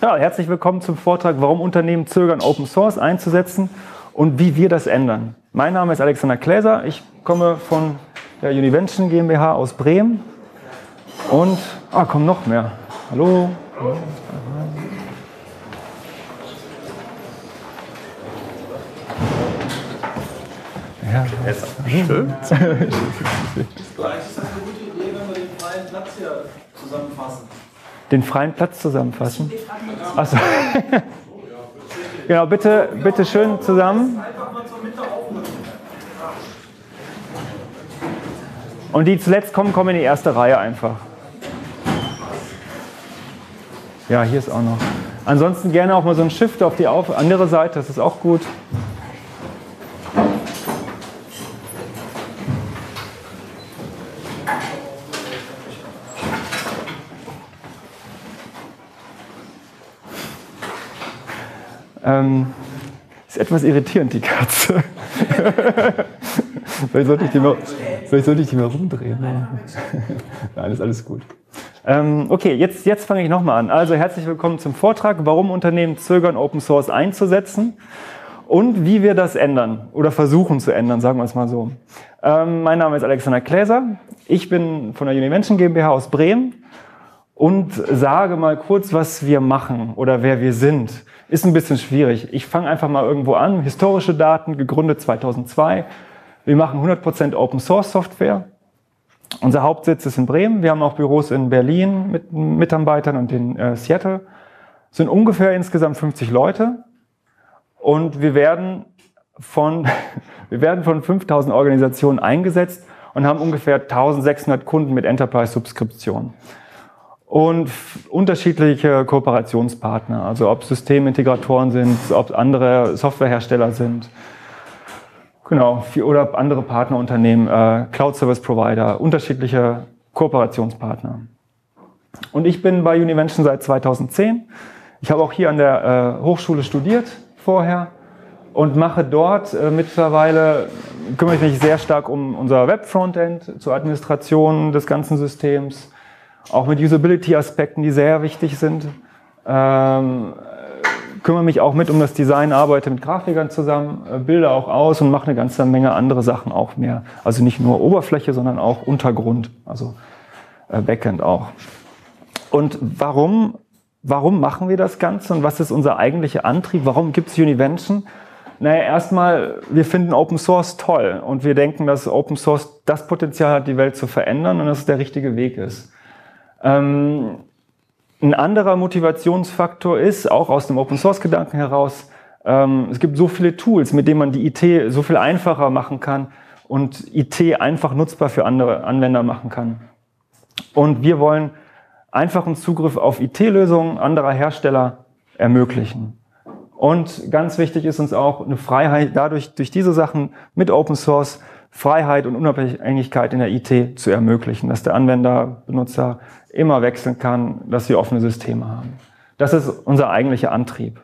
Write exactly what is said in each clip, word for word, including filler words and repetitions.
Ja, herzlich willkommen zum Vortrag, warum Unternehmen zögern, Open Source einzusetzen und wie wir das ändern. Mein Name ist Alexander Kläser, ich komme von der Univention GmbH aus Bremen und, ah, kommen noch mehr. Hallo. Ja, es stimmt. Vielleicht ist das eine gute Idee, wenn wir den freien Platz hier zusammenfassen. Den freien Platz zusammenfassen? Achso. Genau, bitte, bitte schön zusammen. Und die zuletzt kommen, kommen in die erste Reihe einfach. Ja, hier ist auch noch. Ansonsten gerne auch mal so ein Shift auf die auf andere Seite, das ist auch gut. Ähm, ist etwas irritierend, die Katze. Vielleicht sollte ich die mal, vielleicht sollte ich die mal rumdrehen. Nein, ist alles gut. Ähm, okay, jetzt, jetzt fange ich nochmal an. Also herzlich willkommen zum Vortrag, warum Unternehmen zögern, Open Source einzusetzen und wie wir das ändern oder versuchen zu ändern, sagen wir es mal so. Ähm, mein Name ist Alexander Kläser. Ich bin von der Univention GmbH aus Bremen und sage mal kurz, was wir machen oder wer wir sind. Ist ein bisschen schwierig. Ich fange einfach mal irgendwo an. Historische Daten, gegründet zweitausendzwei. Wir machen hundert Prozent Open Source Software. Unser Hauptsitz ist in Bremen. Wir haben auch Büros in Berlin mit Mitarbeitern und in äh, Seattle. Es sind ungefähr insgesamt fünfzig Leute. Und wir werden von, wir werden von fünftausend Organisationen eingesetzt und haben ungefähr eintausendsechshundert Kunden mit Enterprise-Subskription. Und unterschiedliche Kooperationspartner, also ob Systemintegratoren sind, ob andere Softwarehersteller sind, genau, oder andere Partnerunternehmen, äh, Cloud Service Provider, unterschiedliche Kooperationspartner. Und ich bin bei Univention seit zweitausendzehn. Ich habe auch hier an der äh, Hochschule studiert vorher und mache dort äh, mittlerweile, kümmere ich mich sehr stark um unser Web-Frontend zur Administration des ganzen Systems. Auch mit Usability-Aspekten, die sehr wichtig sind. Ähm, kümmere mich auch mit um das Design, arbeite mit Grafikern zusammen, äh, bilde auch aus und mache eine ganze Menge andere Sachen auch mehr. Also nicht nur Oberfläche, sondern auch Untergrund, also äh, Backend auch. Und warum, warum machen wir das Ganze und was ist unser eigentlicher Antrieb? Warum gibt es Univention? Naja, erstmal, wir finden Open Source toll und wir denken, dass Open Source das Potenzial hat, die Welt zu verändern und dass es der richtige Weg ist. Ähm, ein anderer Motivationsfaktor ist, auch aus dem Open-Source-Gedanken heraus, ähm, es gibt so viele Tools, mit denen man die I T so viel einfacher machen kann und I T einfach nutzbar für andere Anwender machen kann. Und wir wollen einfachen Zugriff auf I T-Lösungen anderer Hersteller ermöglichen. Und ganz wichtig ist uns auch eine Freiheit, dadurch durch diese Sachen mit Open Source Freiheit und Unabhängigkeit in der I T zu ermöglichen, dass der Anwender, Benutzer immer wechseln kann, dass wir offene Systeme haben. Das ist unser eigentlicher Antrieb.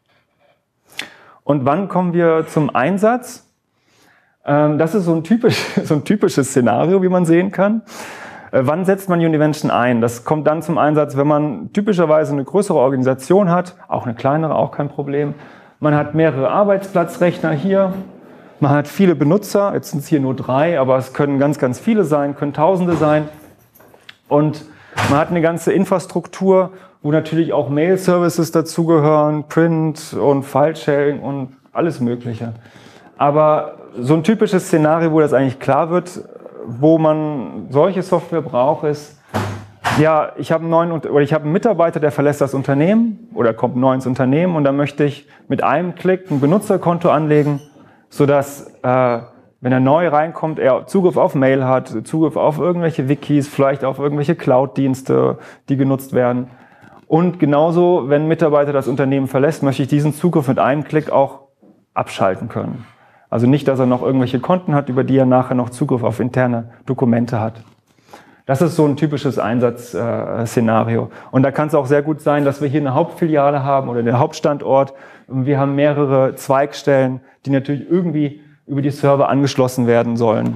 Und wann kommen wir zum Einsatz? Das ist so ein, typisch, so ein typisches Szenario, wie man sehen kann. Wann setzt man Univention ein? Das kommt dann zum Einsatz, wenn man typischerweise eine größere Organisation hat, auch eine kleinere, auch kein Problem. Man hat mehrere Arbeitsplatzrechner hier. Man hat viele Benutzer, jetzt sind es hier nur drei, aber es können ganz, ganz viele sein, können Tausende sein. Und man hat eine ganze Infrastruktur, wo natürlich auch Mail-Services dazugehören, Print und File-Sharing und alles Mögliche. Aber so ein typisches Szenario, wo das eigentlich klar wird, wo man solche Software braucht, ist, ja, ich habe einen neuen, oder ich habe einen Mitarbeiter, der verlässt das Unternehmen oder kommt neu ins Unternehmen und da möchte ich mit einem Klick ein Benutzerkonto anlegen, sodass, äh, wenn er neu reinkommt, er Zugriff auf Mail hat, Zugriff auf irgendwelche Wikis, vielleicht auf irgendwelche Cloud-Dienste, die genutzt werden. Und genauso, wenn ein Mitarbeiter das Unternehmen verlässt, möchte ich diesen Zugriff mit einem Klick auch abschalten können. Also nicht, dass er noch irgendwelche Konten hat, über die er nachher noch Zugriff auf interne Dokumente hat. Das ist so ein typisches Einsatzszenario. Und da kann es auch sehr gut sein, dass wir hier eine Hauptfiliale haben oder den Hauptstandort. Und wir haben mehrere Zweigstellen, die natürlich irgendwie über die Server angeschlossen werden sollen.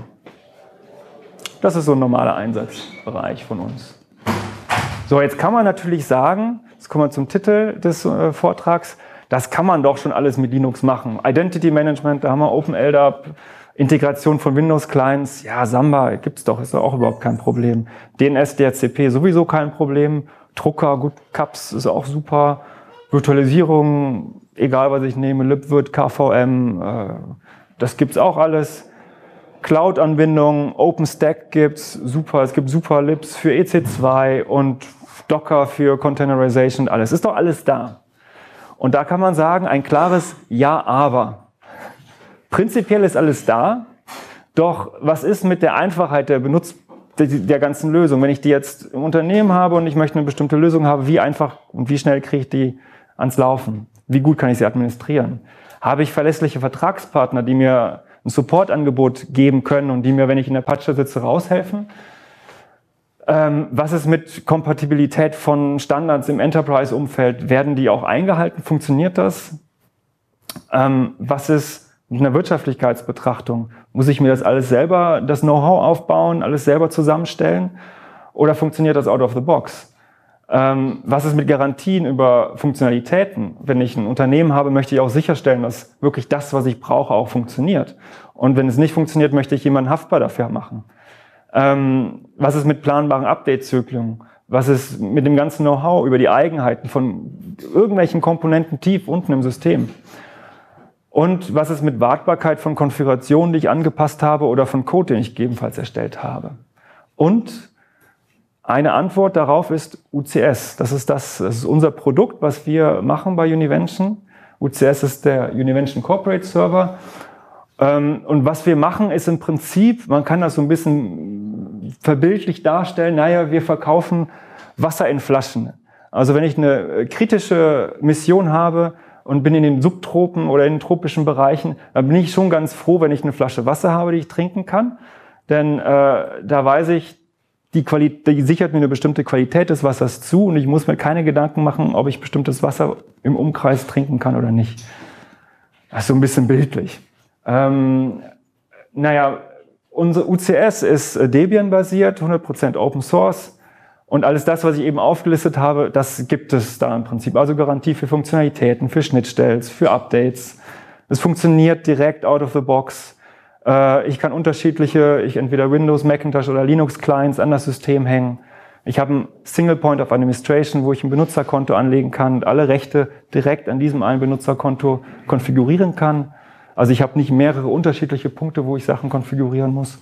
Das ist so ein normaler Einsatzbereich von uns. So, jetzt kann man natürlich sagen, jetzt kommen wir zum Titel des äh, Vortrags, das kann man doch schon alles mit Linux machen. Identity Management, da haben wir OpenLDAP, Integration von Windows-Clients, ja, Samba gibt's doch, ist doch auch überhaupt kein Problem. D N S, D H C P sowieso kein Problem. Drucker, gut, C A P S ist auch super. Virtualisierung, egal was ich nehme, libvirt, K V M, äh, das gibt's auch alles. Cloud-Anbindung, OpenStack gibt's, super, es gibt super Libs für E C zwei und Docker für Containerization, alles. Ist doch alles da. Und da kann man sagen, ein klares Ja, aber. Prinzipiell ist alles da, doch was ist mit der Einfachheit der Benutz der ganzen Lösung? Wenn ich die jetzt im Unternehmen habe und ich möchte eine bestimmte Lösung haben, wie einfach und wie schnell kriege ich die ans Laufen? Wie gut kann ich sie administrieren? Habe ich verlässliche Vertragspartner, die mir ein Supportangebot geben können und die mir, wenn ich in der Patsche sitze, raushelfen? Ähm, was ist mit Kompatibilität von Standards im Enterprise-Umfeld? Werden die auch eingehalten? Funktioniert das? Ähm, was ist mit einer Wirtschaftlichkeitsbetrachtung? Muss ich mir das alles selber, das Know-how aufbauen, alles selber zusammenstellen? Oder funktioniert das out of the box? Ähm, was ist mit Garantien über Funktionalitäten? Wenn ich ein Unternehmen habe, möchte ich auch sicherstellen, dass wirklich das, was ich brauche, auch funktioniert. Und wenn es nicht funktioniert, möchte ich jemanden haftbar dafür machen. Ähm, was ist mit planbaren Update-Zyklen? Was ist mit dem ganzen Know-how über die Eigenheiten von irgendwelchen Komponenten tief unten im System? Und was ist mit Wartbarkeit von Konfigurationen, die ich angepasst habe oder von Code, den ich gegebenenfalls erstellt habe? Und eine Antwort darauf ist U C S. Das ist, das, das ist unser Produkt, was wir machen bei Univention. U C S ist der Univention Corporate Server. Und was wir machen, ist im Prinzip, man kann das so ein bisschen verbildlich darstellen, naja, wir verkaufen Wasser in Flaschen. Also wenn ich eine kritische Mission habe und bin in den Subtropen oder in den tropischen Bereichen, dann bin ich schon ganz froh, wenn ich eine Flasche Wasser habe, die ich trinken kann. Denn äh, da weiß ich, die, Quali- die sichert mir eine bestimmte Qualität des Wassers zu und ich muss mir keine Gedanken machen, ob ich bestimmtes Wasser im Umkreis trinken kann oder nicht. Das ist so ein bisschen bildlich. Ähm, naja, unser U C S ist Debian-basiert, hundert Prozent Open Source und alles das, was ich eben aufgelistet habe, das gibt es da im Prinzip. Also Garantie für Funktionalitäten, für Schnittstellen, für Updates. Es funktioniert direkt out of the box. Äh, ich kann unterschiedliche, ich entweder Windows, Macintosh oder Linux-Clients an das System hängen. Ich habe ein Single Point of Administration, wo ich ein Benutzerkonto anlegen kann und alle Rechte direkt an diesem einen Benutzerkonto konfigurieren kann. Also ich habe nicht mehrere unterschiedliche Punkte, wo ich Sachen konfigurieren muss.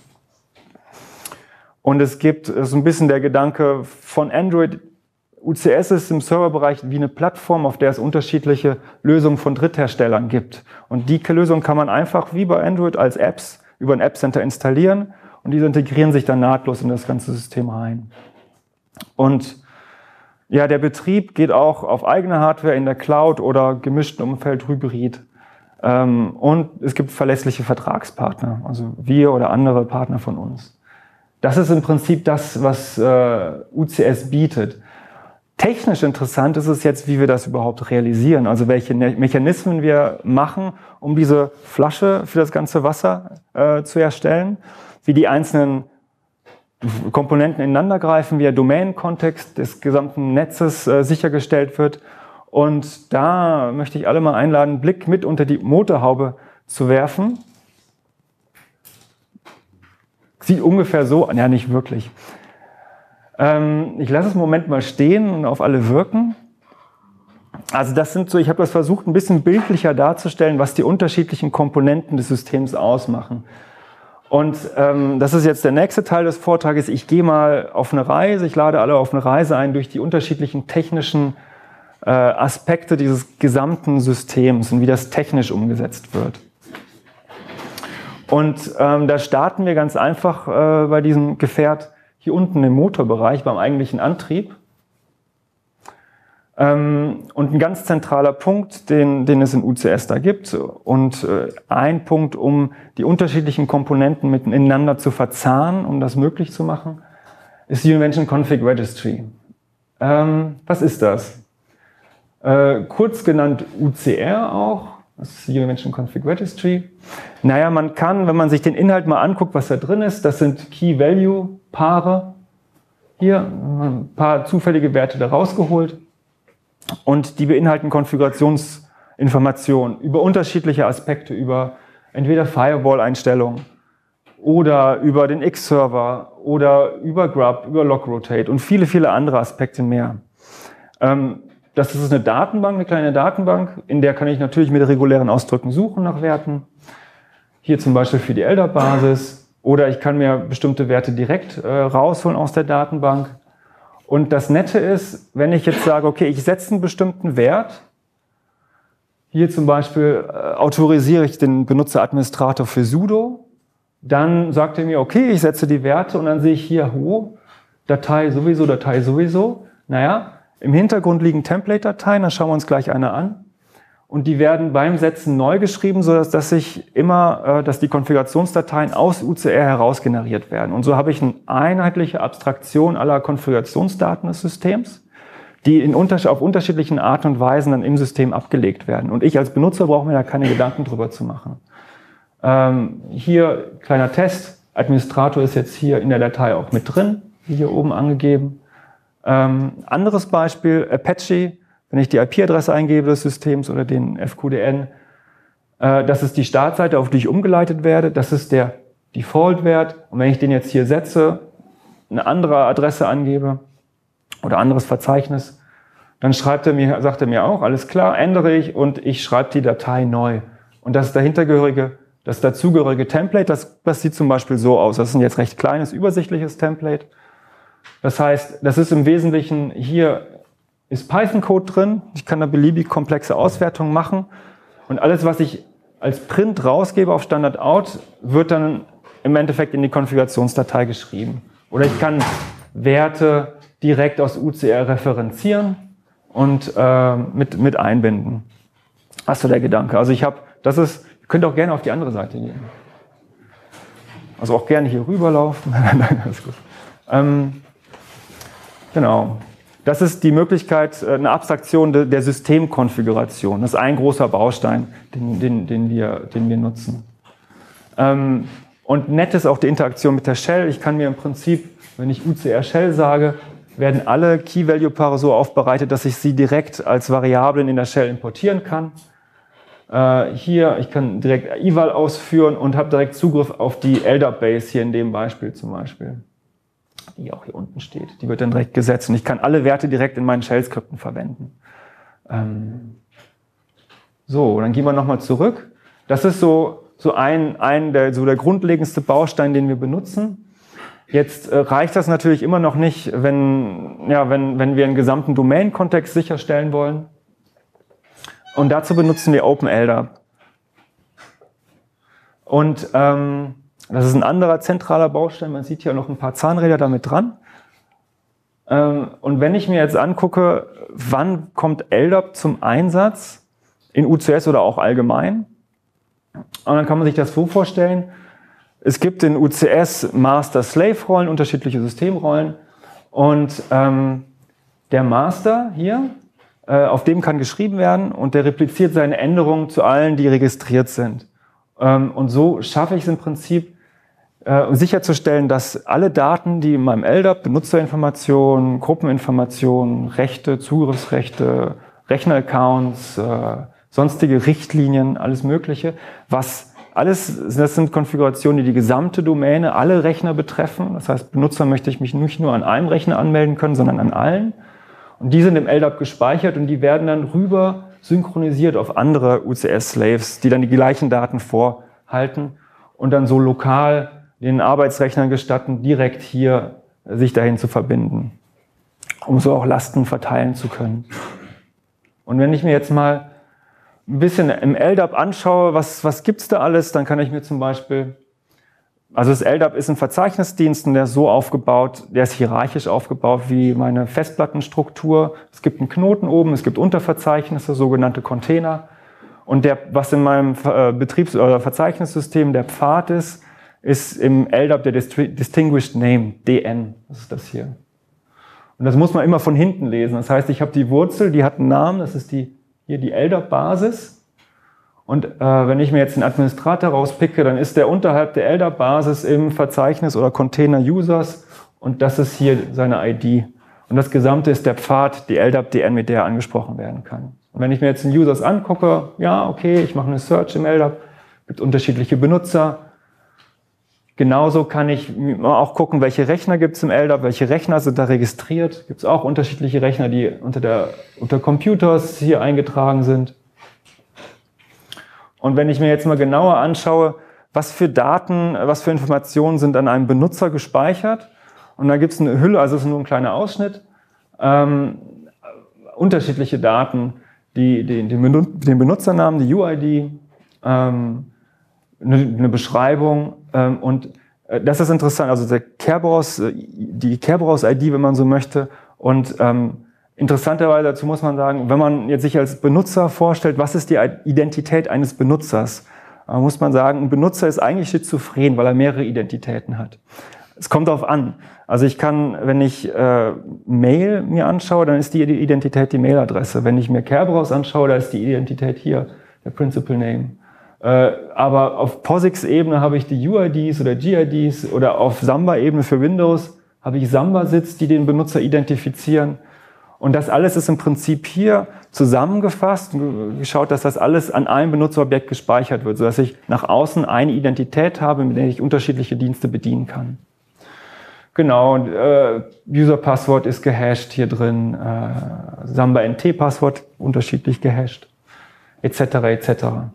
Und es gibt so ein bisschen der Gedanke von Android. U C S ist im Serverbereich wie eine Plattform, auf der es unterschiedliche Lösungen von Drittherstellern gibt. Und die Lösung kann man einfach wie bei Android als Apps über ein App Center installieren und diese integrieren sich dann nahtlos in das ganze System rein. Und ja, der Betrieb geht auch auf eigene Hardware in der Cloud oder gemischten Umfeld Hybrid. Und es gibt verlässliche Vertragspartner, also wir oder andere Partner von uns. Das ist im Prinzip das, was äh, U C S bietet. Technisch interessant ist es jetzt, wie wir das überhaupt realisieren, also welche Mechanismen wir machen, um diese Flasche für das ganze Wasser äh, zu erstellen, wie die einzelnen Komponenten ineinander greifen, wie der Domain-Kontext des gesamten Netzes äh, sichergestellt wird. Und da möchte ich alle mal einladen, einen Blick mit unter die Motorhaube zu werfen. Sieht ungefähr so, ja nicht wirklich. Ähm, ich lasse es einen Moment mal stehen und auf alle wirken. Also das sind so, ich habe das versucht, ein bisschen bildlicher darzustellen, was die unterschiedlichen Komponenten des Systems ausmachen. Und ähm, das ist jetzt der nächste Teil des Vortrages. Ich gehe mal auf eine Reise, ich lade alle auf eine Reise ein durch die unterschiedlichen technischen äh, Aspekte dieses gesamten Systems und wie das technisch umgesetzt wird. Und ähm, da starten wir ganz einfach äh, bei diesem Gefährt hier unten im Motorbereich, beim eigentlichen Antrieb. Ähm, und ein ganz zentraler Punkt, den, den es in U C S da gibt und äh, ein Punkt, um die unterschiedlichen Komponenten miteinander zu verzahnen, um das möglich zu machen, ist die Univention Config Registry. Ähm, was ist das? Äh, kurz genannt U C R auch. Das ist die Univention Config Registry. Naja, man kann, wenn man sich den Inhalt mal anguckt, was da drin ist, das sind Key-Value-Paare. Hier ein paar zufällige Werte da rausgeholt. Und die beinhalten Konfigurationsinformationen über unterschiedliche Aspekte, über entweder Firewall-Einstellungen oder über den X-Server oder über Grub, über Logrotate und viele, viele andere Aspekte mehr. Ähm, das ist eine Datenbank, eine kleine Datenbank, in der kann ich natürlich mit regulären Ausdrücken suchen nach Werten. Hier zum Beispiel für die L D A P-Basis. Oder ich kann mir bestimmte Werte direkt äh, rausholen aus der Datenbank. Und das Nette ist, wenn ich jetzt sage, okay, ich setze einen bestimmten Wert, hier zum Beispiel äh, autorisiere ich den Benutzeradministrator für sudo, dann sagt er mir, okay, ich setze die Werte und dann sehe ich hier, oh, Datei sowieso, Datei sowieso. Naja, im Hintergrund liegen Template-Dateien, da schauen wir uns gleich eine an. Und die werden beim Setzen neu geschrieben, sodass dass ich immer, äh, dass die Konfigurationsdateien aus U C R heraus generiert werden. Und so habe ich eine einheitliche Abstraktion aller Konfigurationsdaten des Systems, die in unter- auf unterschiedlichen Arten und Weisen dann im System abgelegt werden. Und ich als Benutzer brauche mir da keine Gedanken drüber zu machen. Ähm, hier kleiner Test. Administrator ist jetzt hier in der Datei auch mit drin, wie hier oben angegeben. Ähm, anderes Beispiel, Apache. Wenn ich die I P-Adresse eingebe des Systems oder den F Q D N, äh, das ist die Startseite, auf die ich umgeleitet werde. Das ist der Default-Wert. Und wenn ich den jetzt hier setze, eine andere Adresse angebe oder anderes Verzeichnis, dann schreibt er mir, sagt er mir auch, alles klar, ändere ich und ich schreibe die Datei neu. Und das dahintergehörige, das dazugehörige Template, das, das sieht zum Beispiel so aus. Das ist ein jetzt recht kleines, übersichtliches Template. Das heißt, das ist im Wesentlichen hier ist Python-Code drin. Ich kann da beliebig komplexe Auswertungen machen. Und alles, was ich als Print rausgebe auf Standard-Out, wird dann im Endeffekt in die Konfigurationsdatei geschrieben. Oder ich kann Werte direkt aus U C R referenzieren und äh, mit, mit einbinden. Das ist so der Gedanke. Also ich habe, das ist, ihr könnt auch gerne auf die andere Seite gehen. Also auch gerne hier rüberlaufen. Nein, alles gut. Ähm, genau. Das ist die Möglichkeit, eine Abstraktion der Systemkonfiguration. Das ist ein großer Baustein, den, den, den, wir, den wir nutzen. Ähm, und nett ist auch die Interaktion mit der Shell. Ich kann mir im Prinzip, wenn ich U C R Shell sage, werden alle Key-Value-Paare so aufbereitet, dass ich sie direkt als Variablen in der Shell importieren kann. Äh, hier, ich kann direkt eval ausführen und habe direkt Zugriff auf die L D A P-Base hier in dem Beispiel zum Beispiel, die auch hier unten steht. Die wird dann direkt gesetzt und ich kann alle Werte direkt in meinen Shell-Skripten verwenden. Ähm so, dann gehen wir nochmal zurück. Das ist so, so ein, ein der, so der grundlegendste Baustein, den wir benutzen. Jetzt äh, reicht das natürlich immer noch nicht, wenn, ja, wenn, wenn wir einen gesamten Domain-Kontext sicherstellen wollen. Und dazu benutzen wir OpenLDAP. Und ähm, das ist ein anderer zentraler Baustein. Man sieht hier noch ein paar Zahnräder damit dran. Und wenn ich mir jetzt angucke, wann kommt L D A P zum Einsatz, in U C S oder auch allgemein, und dann kann man sich das so vorstellen, es gibt in U C S Master-Slave-Rollen, unterschiedliche Systemrollen. Und ähm, der Master hier, äh, auf dem kann geschrieben werden und der repliziert seine Änderungen zu allen, die registriert sind. Ähm, und so schaffe ich es im Prinzip, um sicherzustellen, dass alle Daten, die in meinem L D A P, Benutzerinformationen, Gruppeninformationen, Rechte, Zugriffsrechte, Rechneraccounts, äh, sonstige Richtlinien, alles Mögliche, was alles, das sind Konfigurationen, die die gesamte Domäne, alle Rechner betreffen. Das heißt, Benutzer möchte ich mich nicht nur an einem Rechner anmelden können, sondern an allen. Und die sind im L D A P gespeichert und die werden dann rüber synchronisiert auf andere U C S-Slaves, die dann die gleichen Daten vorhalten und dann so lokal den Arbeitsrechnern gestatten, direkt hier sich dahin zu verbinden, um so auch Lasten verteilen zu können. Und wenn ich mir jetzt mal ein bisschen im L D A P anschaue, was, was gibt's da alles, dann kann ich mir zum Beispiel, also das L D A P ist ein Verzeichnisdienst und der ist so aufgebaut, der ist hierarchisch aufgebaut wie meine Festplattenstruktur. Es gibt einen Knoten oben, es gibt Unterverzeichnisse, sogenannte Container. Und der, was in meinem Betriebs- oder Verzeichnissystem der Pfad ist, ist im L D A P der Distinguished Name, D N. Das ist das hier. Und das muss man immer von hinten lesen. Das heißt, ich habe die Wurzel, die hat einen Namen, das ist die, hier die L D A P-Basis. Und äh, wenn ich mir jetzt den Administrator rauspicke, dann ist der unterhalb der L D A P-Basis im Verzeichnis oder Container Users und das ist hier seine I D. Und das Gesamte ist der Pfad, die L D A P-D N, mit der angesprochen werden kann. Und wenn ich mir jetzt einen Users angucke, ja, okay, ich mache eine Search im L D A P, es gibt unterschiedliche Benutzer. Genauso kann ich auch gucken, welche Rechner gibt es im L D A P, welche Rechner sind da registriert. Gibt es auch unterschiedliche Rechner, die unter, der, unter Computers hier eingetragen sind. Und wenn ich mir jetzt mal genauer anschaue, was für Daten, was für Informationen sind an einem Benutzer gespeichert, und da gibt es eine Hülle, also es ist nur ein kleiner Ausschnitt, ähm, unterschiedliche Daten, die, die, den Benutzernamen, die U I D, ähm, eine, eine Beschreibung, ähm, und äh, das ist interessant, also der Kerberos, die Kerberos-I D, wenn man so möchte, und ähm, interessanterweise dazu muss man sagen, wenn man jetzt sich als Benutzer vorstellt, was ist die Identität eines Benutzers, äh, muss man sagen, ein Benutzer ist eigentlich schizophren, weil er mehrere Identitäten hat. Es kommt darauf an. Also ich kann, wenn ich äh, Mail mir anschaue, dann ist die Identität die Mailadresse. Wenn ich mir Kerberos anschaue, da ist die Identität hier, der Principal Name. Äh, aber auf POSIX-Ebene habe ich die U I Ds oder G I Ds, oder auf Samba-Ebene für Windows habe ich Samba-Sits, die den Benutzer identifizieren. Und das alles ist im Prinzip hier zusammengefasst und geschaut, dass das alles an einem Benutzerobjekt gespeichert wird, sodass ich nach außen eine Identität habe, mit der ich unterschiedliche Dienste bedienen kann. Genau, äh, User-Passwort ist gehasht hier drin, äh, Samba-N T-Passwort unterschiedlich gehasht, et cetera et cetera.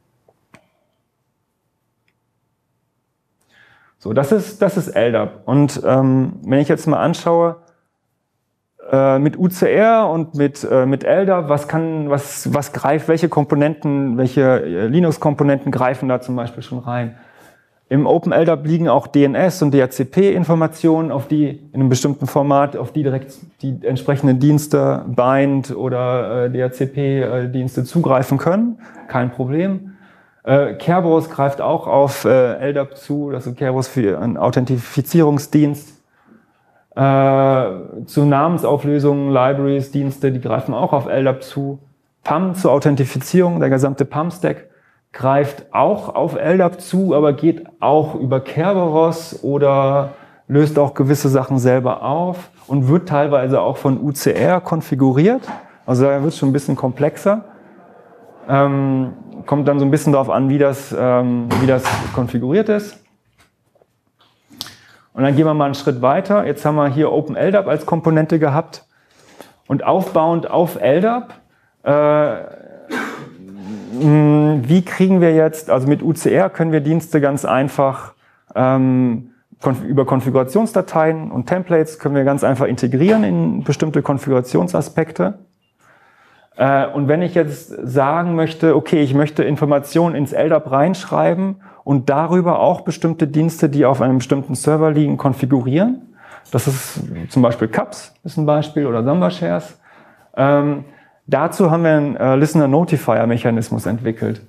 So, das ist, das ist L D A P. Und ähm, wenn ich jetzt mal anschaue, äh, mit U C R und mit, äh, mit L D A P, was kann, was, was greift, welche Komponenten, welche äh, Linux-Komponenten greifen da zum Beispiel schon rein? Im OpenLDAP liegen auch D N S und D H C P-Informationen, auf die in einem bestimmten Format, auf die direkt die entsprechenden Dienste, Bind oder äh, D H C P-Dienste zugreifen können. Kein Problem. Äh, Kerberos greift auch auf äh, L D A P zu, also Kerberos für einen Authentifizierungsdienst. Äh, zu Namensauflösungen, Libraries, Dienste, die greifen auch auf L D A P zu. P A M zur Authentifizierung, der gesamte P A M-Stack greift auch auf L D A P zu, aber geht auch über Kerberos oder löst auch gewisse Sachen selber auf und wird teilweise auch von U C R konfiguriert. Also da wird es schon ein bisschen komplexer. Ähm, kommt dann so ein bisschen darauf an, wie das, ähm, wie das konfiguriert ist. Und dann gehen wir mal einen Schritt weiter. Jetzt haben wir hier OpenLDAP als Komponente gehabt. Und aufbauend auf L D A P, äh, wie kriegen wir jetzt, also mit U C R können wir Dienste ganz einfach ähm, konf- über Konfigurationsdateien und Templates können wir ganz einfach integrieren in bestimmte Konfigurationsaspekte. Äh, und wenn ich jetzt sagen möchte, okay, ich möchte Informationen ins L D A P reinschreiben und darüber auch bestimmte Dienste, die auf einem bestimmten Server liegen, konfigurieren, das ist zum Beispiel C U P S, ist ein Beispiel, oder Samba Shares. Ähm, Dazu haben wir einen äh, Listener-Notifier-Mechanismus entwickelt.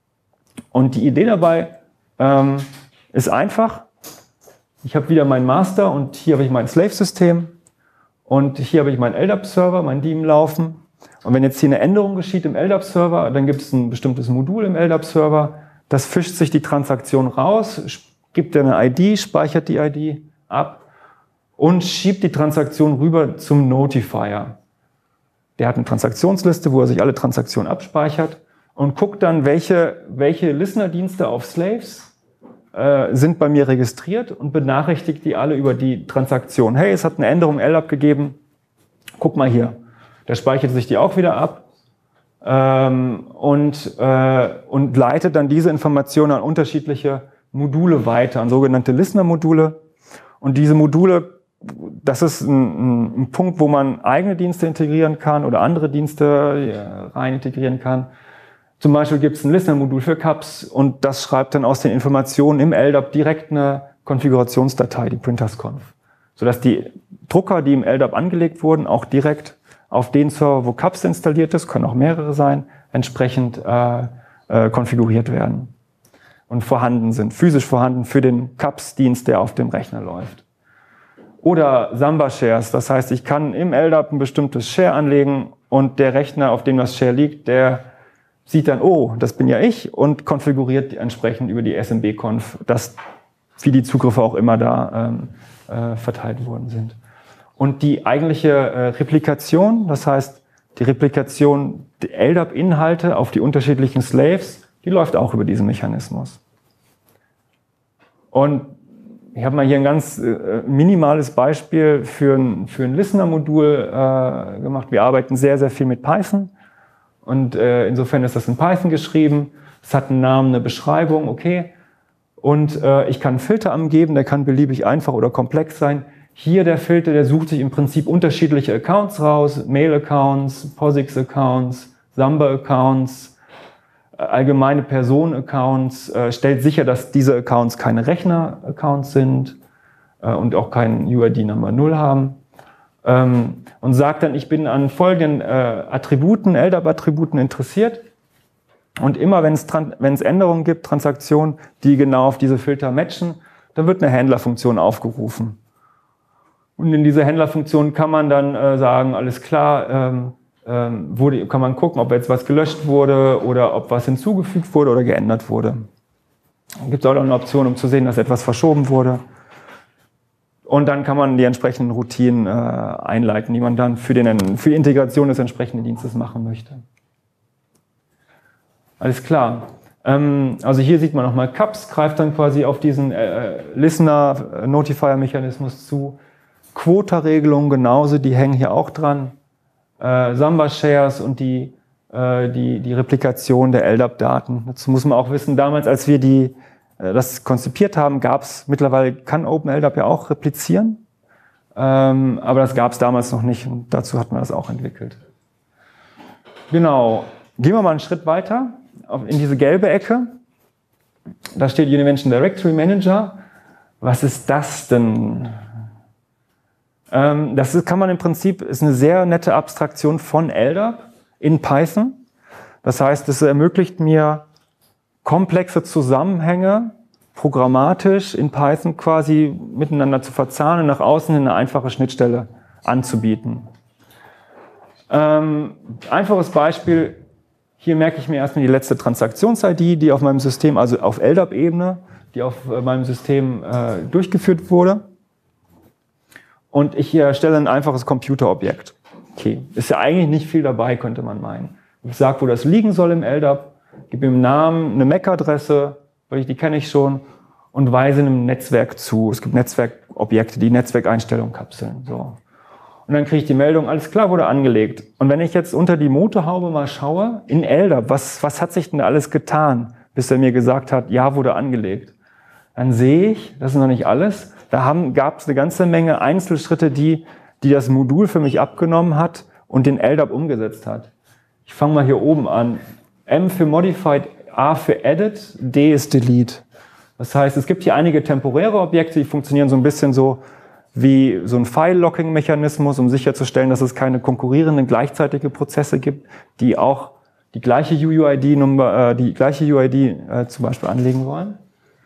Und die Idee dabei ähm, ist einfach. Ich habe wieder meinen Master und hier habe ich mein Slave-System und hier habe ich meinen L D A P-Server, mein Daemon laufen. Und wenn jetzt hier eine Änderung geschieht im L D A P-Server, dann gibt es ein bestimmtes Modul im L D A P-Server, das fischt sich die Transaktion raus, gibt eine I D, speichert die I D ab und schiebt die Transaktion rüber zum Notifier. Der hat eine Transaktionsliste, wo er sich alle Transaktionen abspeichert und guckt dann, welche, welche Listener-Dienste auf Slaves äh, sind bei mir registriert und benachrichtigt die alle über die Transaktion. Hey, es hat eine Änderung im L D A P gegeben, guck mal hier. Der speichert sich die auch wieder ab ähm, und, äh, und leitet dann diese Informationen an unterschiedliche Module weiter, an sogenannte Listener-Module. Und diese Module, das ist ein, ein Punkt, wo man eigene Dienste integrieren kann oder andere Dienste ja, rein integrieren kann. Zum Beispiel gibt es ein Listener-Modul für C U P S und das schreibt dann aus den Informationen im L D A P direkt eine Konfigurationsdatei, die Printers-Conf, sodass die Drucker, die im L D A P angelegt wurden, auch direkt auf den Server, wo C U P S installiert ist, können auch mehrere sein, entsprechend äh, äh, konfiguriert werden und vorhanden sind, physisch vorhanden für den C U P S-Dienst, der auf dem Rechner läuft. Oder Samba Shares, das heißt, ich kann im L D A P ein bestimmtes Share anlegen und der Rechner, auf dem das Share liegt, der sieht dann, oh, das bin ja ich und konfiguriert entsprechend über die S M B-Conf, dass wie die Zugriffe auch immer da ähm, äh, verteilt worden sind. Und die eigentliche äh, Replikation, das heißt die Replikation der L D A P-Inhalte auf die unterschiedlichen Slaves, die läuft auch über diesen Mechanismus. Und ich habe mal hier ein ganz äh, minimales Beispiel für ein, für ein Listener-Modul äh, gemacht. Wir arbeiten sehr, sehr viel mit Python. Und äh, insofern ist das in Python geschrieben. Es hat einen Namen, eine Beschreibung, okay. Und äh, ich kann einen Filter angeben, der kann beliebig einfach oder komplex sein. Hier der Filter, der sucht sich im Prinzip unterschiedliche Accounts raus. Mail-Accounts, POSIX-Accounts, Samba-Accounts, allgemeine Personen-Accounts, äh, stellt sicher, dass diese Accounts keine Rechner-Accounts sind äh, und auch keinen U I D Number null haben. Ähm, und sagt dann, ich bin an folgenden äh, Attributen, L D A P-Attributen interessiert. Und immer, wenn es, wenn es Änderungen gibt, Transaktionen, die genau auf diese Filter matchen, dann wird eine Händlerfunktion aufgerufen. Und in dieser Händlerfunktion kann man dann äh, sagen, alles klar, ähm, ähm, wurde, kann man gucken, ob jetzt was gelöscht wurde oder ob was hinzugefügt wurde oder geändert wurde. Dann gibt es auch noch eine Option, um zu sehen, dass etwas verschoben wurde. Und dann kann man die entsprechenden Routinen äh, einleiten, die man dann für, den, für die Integration des entsprechenden Dienstes machen möchte. Alles klar. Ähm, also hier sieht man nochmal, C A P S greift dann quasi auf diesen äh, Listener-Notifier-Mechanismus zu. Quota-Regelungen genauso, die hängen hier auch dran. Äh, Samba-Shares und die, äh, die, die Replikation der L D A P-Daten. Dazu muss man auch wissen, damals, als wir die, äh, das konzipiert haben, gab es, mittlerweile kann OpenLDAP ja auch replizieren, ähm, aber das gab es damals noch nicht und dazu hat man das auch entwickelt. Genau. Gehen wir mal einen Schritt weiter in diese gelbe Ecke. Da steht Univention Directory Manager. Was ist das denn? Ähm, das ist, kann man im Prinzip, ist eine sehr nette Abstraktion von L D A P in Python. Das heißt, es ermöglicht mir, komplexe Zusammenhänge programmatisch in Python quasi miteinander zu verzahnen und nach außen eine einfache Schnittstelle anzubieten. Ähm, einfaches Beispiel. Hier merke ich mir erstmal die letzte Transaktions-I D, die auf meinem System, also auf L D A P-Ebene, die auf meinem System äh, durchgeführt wurde. Und ich erstelle ein einfaches Computerobjekt. Okay, ist ja eigentlich nicht viel dabei, könnte man meinen. Ich sage, wo das liegen soll im L D A P, gebe ihm einen Namen, eine M A C-Adresse, weil ich die kenne ich schon, und weise einem Netzwerk zu. Es gibt Netzwerkobjekte, die Netzwerkeinstellungen kapseln. So. Und dann kriege ich die Meldung, alles klar, wurde angelegt. Und wenn ich jetzt unter die Motorhaube mal schaue, in L D A P, was, was hat sich denn da alles getan, bis er mir gesagt hat, ja, wurde angelegt? Dann sehe ich, das ist noch nicht alles, da gab es eine ganze Menge Einzelschritte, die, die das Modul für mich abgenommen hat und den L D A P umgesetzt hat. Ich fange mal hier oben an. M für Modified, A für Edit, D ist Delete. Das heißt, es gibt hier einige temporäre Objekte, die funktionieren so ein bisschen so, wie so ein File-Locking-Mechanismus, um sicherzustellen, dass es keine konkurrierenden gleichzeitige Prozesse gibt, die auch die gleiche U U I D-Nummer, äh, die gleiche U I D äh, zum Beispiel anlegen wollen.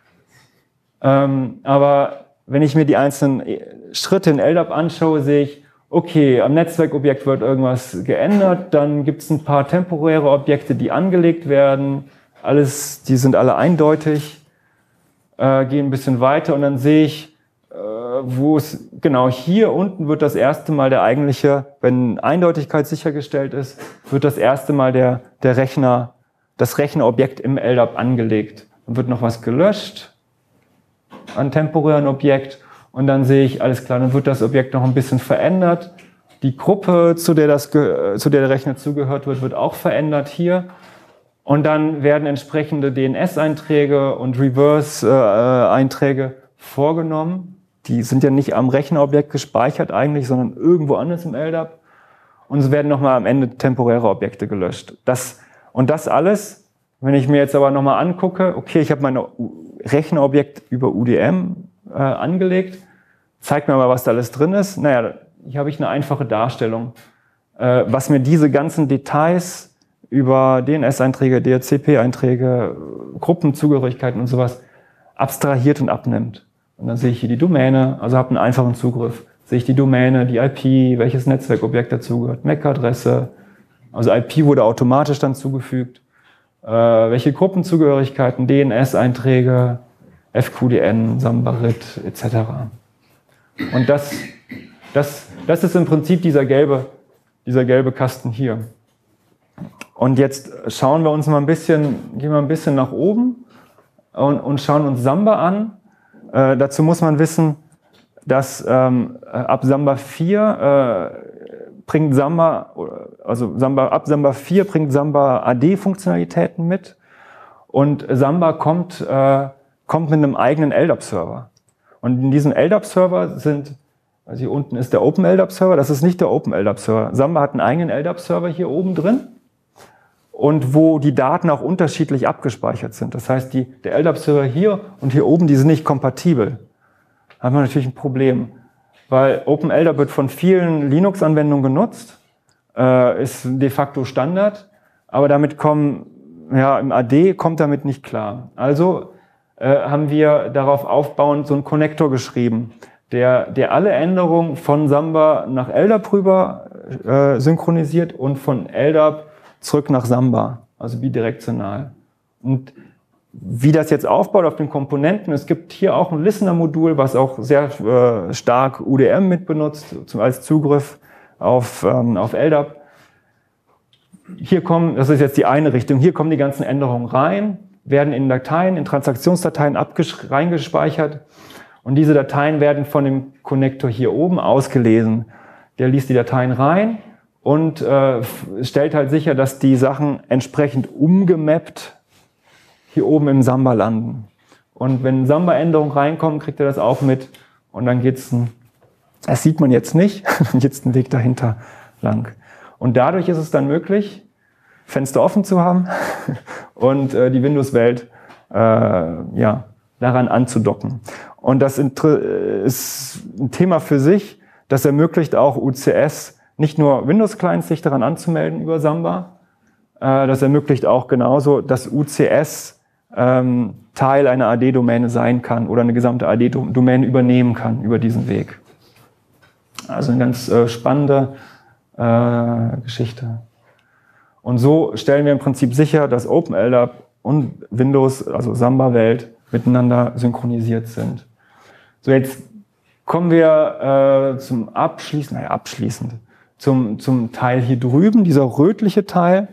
Ähm, aber wenn ich mir die einzelnen Schritte in L D A P anschaue, sehe ich, okay, am Netzwerkobjekt wird irgendwas geändert, dann gibt es ein paar temporäre Objekte, die angelegt werden, alles, die sind alle eindeutig, äh, gehen ein bisschen weiter und dann sehe ich, wo es, genau hier unten wird das erste Mal der eigentliche, wenn Eindeutigkeit sichergestellt ist, wird das erste Mal der, der Rechner, das Rechnerobjekt im L D A P angelegt. Dann wird noch was gelöscht an temporären Objekt und dann sehe ich, alles klar, dann wird das Objekt noch ein bisschen verändert. Die Gruppe, zu der, das, zu der der Rechner zugehört wird, wird auch verändert hier. Und dann werden entsprechende D N S-Einträge und Reverse-Einträge vorgenommen. Die sind ja nicht am Rechnerobjekt gespeichert eigentlich, sondern irgendwo anders im L D A P. Und es werden nochmal am Ende temporäre Objekte gelöscht. Das, und das alles, wenn ich mir jetzt aber nochmal angucke, okay, ich habe mein Rechnerobjekt über U D M äh, angelegt, zeigt mir mal, was da alles drin ist. Naja, hier habe ich eine einfache Darstellung, äh, was mir diese ganzen Details über D N S-Einträge, D H C P-Einträge, Gruppenzugehörigkeiten und sowas abstrahiert und abnimmt. Und dann sehe ich hier die Domäne, also habe einen einfachen Zugriff. Sehe ich die Domäne, die I P, welches Netzwerkobjekt dazugehört, M A C-Adresse, also I P wurde automatisch dann zugefügt, äh, welche Gruppenzugehörigkeiten, D N S-Einträge, F Q D N, Samba-R I T et cetera. Und das, das Das ist im Prinzip dieser gelbe, dieser gelbe Kasten hier. Und jetzt schauen wir uns mal ein bisschen, gehen wir ein bisschen nach oben und, und schauen uns Samba an. Äh, dazu muss man wissen, dass ähm, ab Samba vier äh, bringt Samba, also Samba, ab Samba vier bringt Samba A D-Funktionalitäten mit und Samba kommt, äh, kommt mit einem eigenen L D A P-Server. Und in diesem L D A P-Server sind, also hier unten ist der Open L D A P-Server, das ist nicht der Open L D A P-Server. Samba hat einen eigenen L D A P-Server hier oben drin. Und wo die Daten auch unterschiedlich abgespeichert sind. Das heißt, die, der L D A P-Server hier und hier oben, die sind nicht kompatibel. Da haben wir natürlich ein Problem, weil OpenLDAP wird von vielen Linux-Anwendungen genutzt, äh, ist de facto Standard, aber damit kommen, ja, im A D kommt damit nicht klar. Also äh, haben wir darauf aufbauend so einen Connector geschrieben, der, der alle Änderungen von Samba nach L D A P rüber äh, synchronisiert und von L D A P zurück nach Samba, also bidirektional. Und wie das jetzt aufbaut auf den Komponenten, es gibt hier auch ein Listener-Modul, was auch sehr äh, stark U D M mitbenutzt, zum, als Zugriff auf, ähm, auf L D A P. Hier kommen, das ist jetzt die eine Richtung, hier kommen die ganzen Änderungen rein, werden in Dateien, in Transaktionsdateien reingespeichert und diese Dateien werden von dem Connector hier oben ausgelesen. Der liest die Dateien rein und äh, stellt halt sicher, dass die Sachen entsprechend umgemappt hier oben im Samba landen. Und wenn Samba-Änderungen reinkommen, kriegt er das auch mit und dann geht's ein, das sieht man jetzt nicht, dann geht's einen Weg dahinter lang. Und dadurch ist es dann möglich, Fenster offen zu haben und äh, die Windows-Welt äh, ja, daran anzudocken. Und das ist ein Thema für sich, das ermöglicht auch U C S, nicht nur Windows-Clients sich daran anzumelden über Samba, äh, das ermöglicht auch genauso, dass U C S ähm, Teil einer A D-Domäne sein kann oder eine gesamte A D-Domäne übernehmen kann über diesen Weg. Also eine ganz äh, spannende äh, Geschichte. Und so stellen wir im Prinzip sicher, dass OpenLDAP und Windows, also Samba-Welt, miteinander synchronisiert sind. So, jetzt kommen wir äh, zum Abschließen, naja, abschließend, zum, zum Teil hier drüben, dieser rötliche Teil.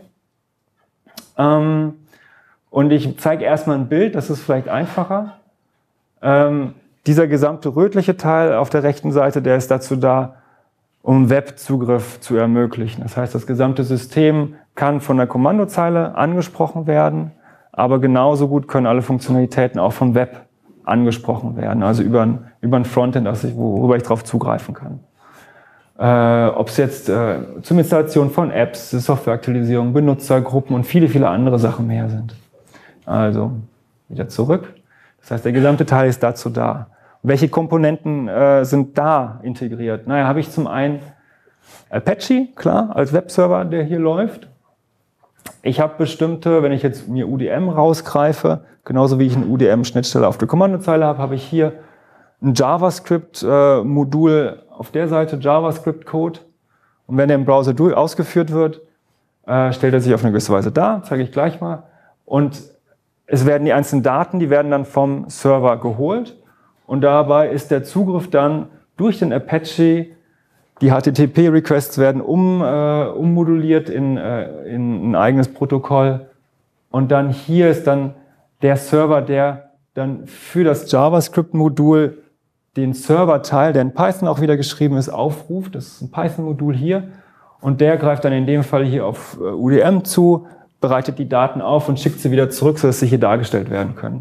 Ähm, und ich zeige erstmal ein Bild, das ist vielleicht einfacher. Ähm, dieser gesamte rötliche Teil auf der rechten Seite, der ist dazu da, um Webzugriff zu ermöglichen. Das heißt, das gesamte System kann von der Kommandozeile angesprochen werden, aber genauso gut können alle Funktionalitäten auch vom Web angesprochen werden, also über ein, über ein Frontend, also worüber ich darauf zugreifen kann. Äh, Ob es jetzt äh, zur Installation von Apps, Softwareaktualisierung, Benutzergruppen und viele, viele andere Sachen mehr sind. Also wieder zurück. Das heißt, der gesamte Teil ist dazu da. Welche Komponenten äh, sind da integriert? Naja, habe ich zum einen Apache, klar, als Webserver, der hier läuft. Ich habe bestimmte, wenn ich jetzt mir U D M rausgreife, genauso wie ich eine U D M-Schnittstelle auf der Kommandozeile habe, habe ich hier ein JavaScript-Modul äh, auf der Seite, JavaScript-Code. Und wenn der im Browser durch, ausgeführt wird, äh, stellt er sich auf eine gewisse Weise dar, zeige ich gleich mal. Und es werden die einzelnen Daten, die werden dann vom Server geholt. Und dabei ist der Zugriff dann durch den Apache, die H T T P-Requests werden um, äh, ummoduliert in, äh, in ein eigenes Protokoll. Und dann hier ist dann der Server, der dann für das JavaScript-Modul den Server-Teil, der in Python auch wieder geschrieben ist, aufruft. Das ist ein Python-Modul hier. Und der greift dann in dem Fall hier auf äh, U D M zu, bereitet die Daten auf und schickt sie wieder zurück, sodass sie hier dargestellt werden können.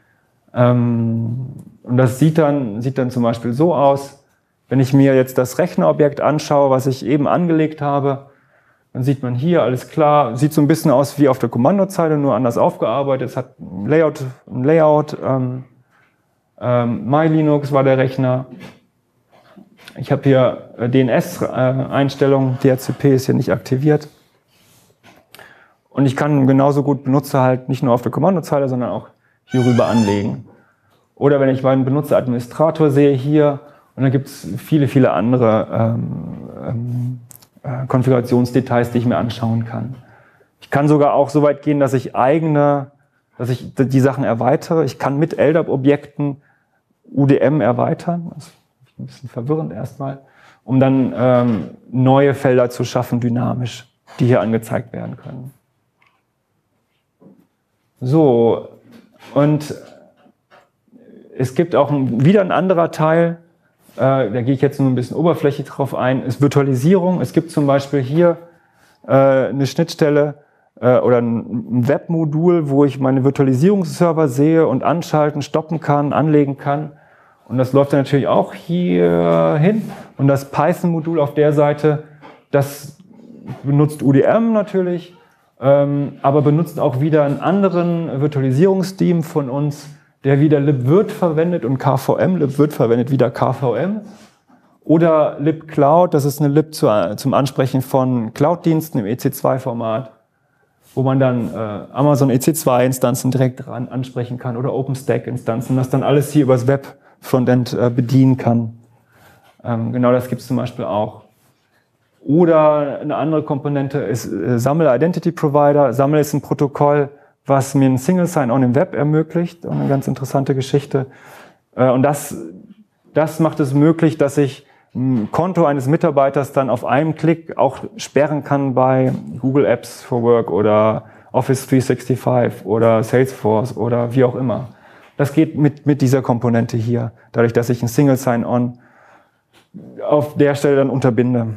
Ähm, und das sieht dann, sieht dann zum Beispiel so aus, wenn ich mir jetzt das Rechnerobjekt anschaue, was ich eben angelegt habe, dann sieht man hier, alles klar, sieht so ein bisschen aus wie auf der Kommandozeile, nur anders aufgearbeitet. Es hat ein Layout, ein Layout ähm, ähm, MyLinux war der Rechner. Ich habe hier D N S-Einstellungen, D H C P ist hier nicht aktiviert. Und ich kann genauso gut Benutzer halt nicht nur auf der Kommandozeile, sondern auch hierüber anlegen. Oder wenn ich meinen Benutzeradministrator sehe hier, und dann gibt es viele, viele andere ähm, ähm, äh, Konfigurationsdetails, die ich mir anschauen kann. Ich kann sogar auch so weit gehen, dass ich eigene, dass ich die Sachen erweitere. Ich kann mit L D A P-Objekten U D M erweitern. Das ist ein bisschen verwirrend erstmal. um dann ähm, neue Felder zu schaffen, dynamisch, die hier angezeigt werden können. So, und es gibt auch ein, wieder ein anderer Teil, äh, da gehe ich jetzt nur ein bisschen oberflächlich drauf ein, ist Virtualisierung. Es gibt zum Beispiel hier äh, eine Schnittstelle äh, oder ein Webmodul, wo ich meine Virtualisierungsserver sehe und anschalten, stoppen kann, anlegen kann. Und das läuft dann natürlich auch hier hin. Und das Python-Modul auf der Seite, das benutzt U D M natürlich, ähm, aber benutzt auch wieder einen anderen Virtualisierungstheme von uns, der wieder libvirt verwendet und K V M. libvirt verwendet wieder K V M. Oder libcloud, das ist eine lib zu, zum Ansprechen von Cloud-Diensten im E C zwei Format, wo man dann äh, Amazon E C zwei Instanzen direkt ran ansprechen kann oder OpenStack Instanzen, das dann alles hier übers Web Frontend äh, bedienen kann. Ähm, genau das gibt es zum Beispiel auch. Oder eine andere Komponente ist äh, SAML Identity Provider. SAML ist ein Protokoll, was mir ein Single Sign-On im Web ermöglicht. Eine ganz interessante Geschichte. Äh, und das, das macht es möglich, dass ich ein Konto eines Mitarbeiters dann auf einen Klick auch sperren kann bei Google Apps for Work oder Office dreihundertfünfundsechzig oder Salesforce oder wie auch immer. Das geht mit, mit dieser Komponente hier, dadurch, dass ich ein Single Sign-On auf der Stelle dann unterbinde.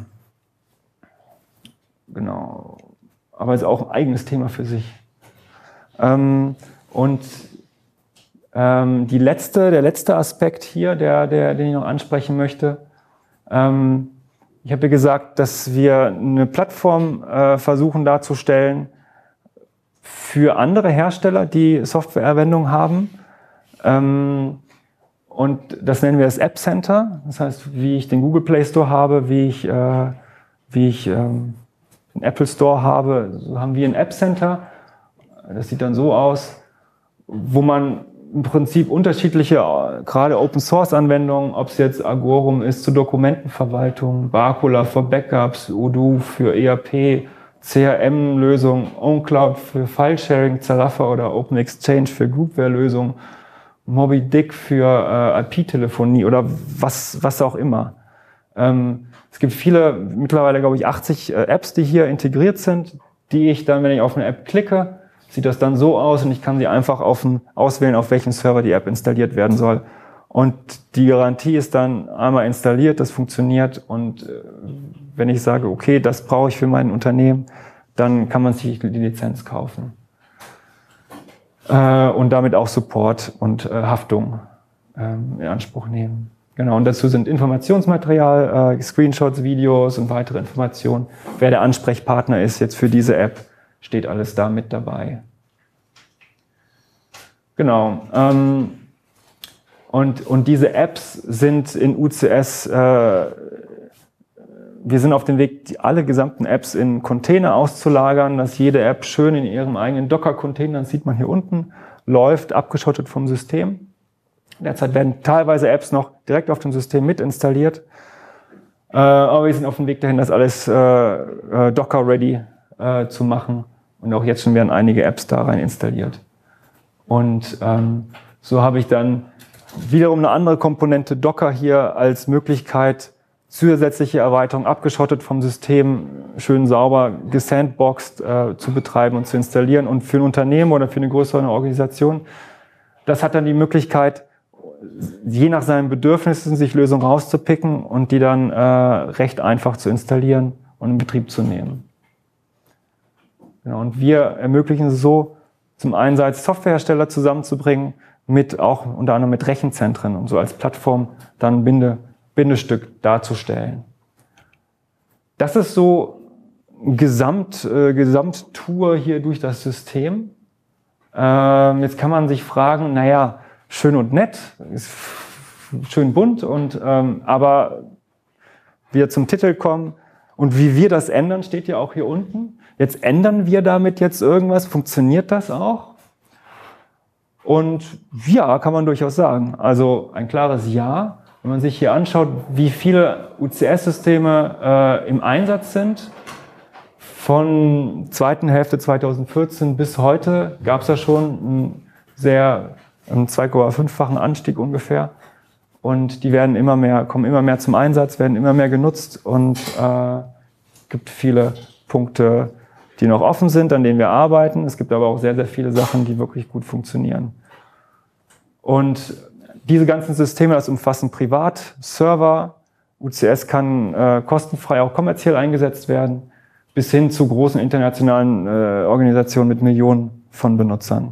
Genau. Aber ist auch ein eigenes Thema für sich. Ähm, und ähm, die letzte, der letzte Aspekt hier, der, der, den ich noch ansprechen möchte, ähm, ich habe ja gesagt, dass wir eine Plattform äh, versuchen darzustellen für andere Hersteller, die Softwareanwendungen haben. Ähm, und das nennen wir das App Center. Das heißt, wie ich den Google Play Store habe, wie ich, äh, wie ich ähm, den Apple Store habe, so haben wir ein App Center. Das sieht dann so aus, wo man im Prinzip unterschiedliche, gerade Open-Source-Anwendungen, ob es jetzt Agorum ist zur Dokumentenverwaltung, Bacula für Backups, Odoo für E R P, C R M-Lösungen, OwnCloud für File-Sharing, Zarafa oder OpenExchange für Groupware-Lösungen, MobyDick für äh, I P-Telefonie oder was, was auch immer. Ähm, es gibt viele, mittlerweile glaube ich achtzig äh, Apps, die hier integriert sind, die ich dann, wenn ich auf eine App klicke, sieht das dann so aus und ich kann sie einfach auf ein, auswählen, auf welchem Server die App installiert werden soll. Und die Garantie ist dann einmal installiert, das funktioniert und äh, wenn ich sage, okay, das brauche ich für mein Unternehmen, dann kann man sich die Lizenz kaufen. Äh, und damit auch Support und äh, Haftung äh, in Anspruch nehmen. Genau, und dazu sind Informationsmaterial, äh, Screenshots, Videos und weitere Informationen. Wer der Ansprechpartner ist jetzt für diese App, steht alles da mit dabei. Genau. Ähm, und, und diese Apps sind in U C S, äh, wir sind auf dem Weg, die, alle gesamten Apps in Container auszulagern, dass jede App schön in ihrem eigenen Docker-Container, das sieht man hier unten, läuft, abgeschottet vom System. Derzeit werden teilweise Apps noch direkt auf dem System mit installiert. Äh, aber wir sind auf dem Weg dahin, das alles äh, äh, Docker-ready äh, zu machen. Und auch jetzt schon werden einige Apps da rein installiert. Und ähm, so habe ich dann wiederum eine andere Komponente Docker hier als Möglichkeit, zusätzliche Erweiterung abgeschottet vom System, schön sauber gesandboxed äh, zu betreiben und zu installieren. Und für ein Unternehmen oder für eine größere Organisation, das hat dann die Möglichkeit, je nach seinen Bedürfnissen sich Lösungen rauszupicken und die dann äh, recht einfach zu installieren und in Betrieb zu nehmen. Genau, und wir ermöglichen es so, zum Einsatz Softwarehersteller zusammenzubringen, mit auch unter anderem mit Rechenzentren und so als Plattform dann Binde, Bindestück darzustellen. Das ist so eine Gesamt, äh, Gesamttour hier durch das System. Ähm, jetzt kann man sich fragen, naja, schön und nett, ist schön bunt, und ähm, aber wir zum Titel kommen und wie wir das ändern, steht ja auch hier unten. Jetzt ändern wir damit jetzt irgendwas, funktioniert das auch? Und ja, kann man durchaus sagen. Also ein klares Ja. Wenn man sich hier anschaut, wie viele U C S-Systeme äh, im Einsatz sind, von zweiten Hälfte zweitausendvierzehn bis heute gab es da schon einen sehr einen zwei Komma fünf-fachen Anstieg ungefähr. und die werden immer mehr, kommen immer mehr zum Einsatz, werden immer mehr genutzt und äh, gibt viele Punkte, die noch offen sind, an denen wir arbeiten. Es gibt aber auch sehr, sehr viele Sachen, die wirklich gut funktionieren. Und diese ganzen Systeme, das umfassen Privat, Server, U C S kann äh, kostenfrei auch kommerziell eingesetzt werden, bis hin zu großen internationalen äh, Organisationen mit Millionen von Benutzern.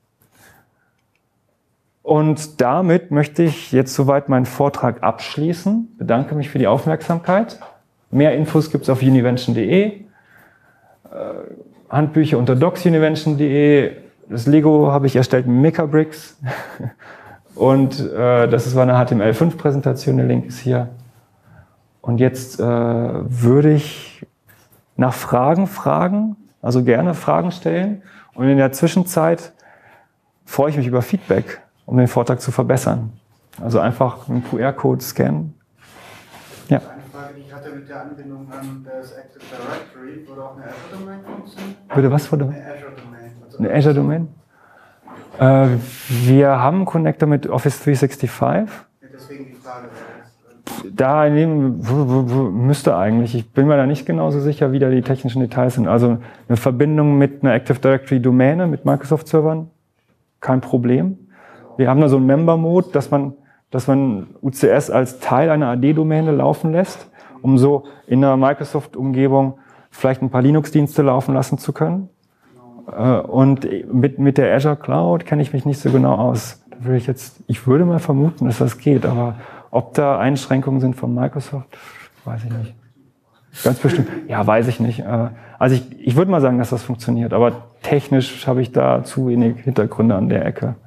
Und damit möchte ich jetzt soweit meinen Vortrag abschließen. Bedanke mich für die Aufmerksamkeit. Mehr Infos gibt es auf univention punkt de, äh, Handbücher unter docs-univention punkt de, das Lego habe ich erstellt mit Mechabricks und äh, das war eine H T M L fünf Präsentation, der Link ist hier. Und jetzt äh, würde ich nach Fragen fragen, also gerne Fragen stellen. Und in der Zwischenzeit freue ich mich über Feedback, um den Vortrag zu verbessern. Also einfach einen Q R-Code scannen. Ja. Eine Frage, die ich hatte mit der Anbindung an das Active Directory, würde auch eine Azure-Domain funktionieren? Würde was für Eine Azure-Domain. Also eine Azure-Domain? Äh, wir haben einen Connector mit Office dreihundertfünfundsechzig. Deswegen die Frage. Da nehmen, müsste eigentlich, ich bin mir da nicht genauso sicher, wie da die technischen Details sind. Also eine Verbindung mit einer Active Directory Domäne, mit Microsoft Servern, kein Problem. Wir haben da so einen Member-Mode, dass man, dass man U C S als Teil einer A D-Domäne laufen lässt, um so in einer Microsoft-Umgebung vielleicht ein paar Linux-Dienste laufen lassen zu können. Und mit, mit der Azure Cloud kenne ich mich nicht so genau aus. Da würde ich jetzt, ich würde mal vermuten, dass das geht, aber ob da Einschränkungen sind von Microsoft, weiß ich nicht. Ganz bestimmt. Ja, weiß ich nicht. Also ich, ich würde mal sagen, dass das funktioniert, aber technisch habe ich da zu wenig Hintergründe an der Ecke.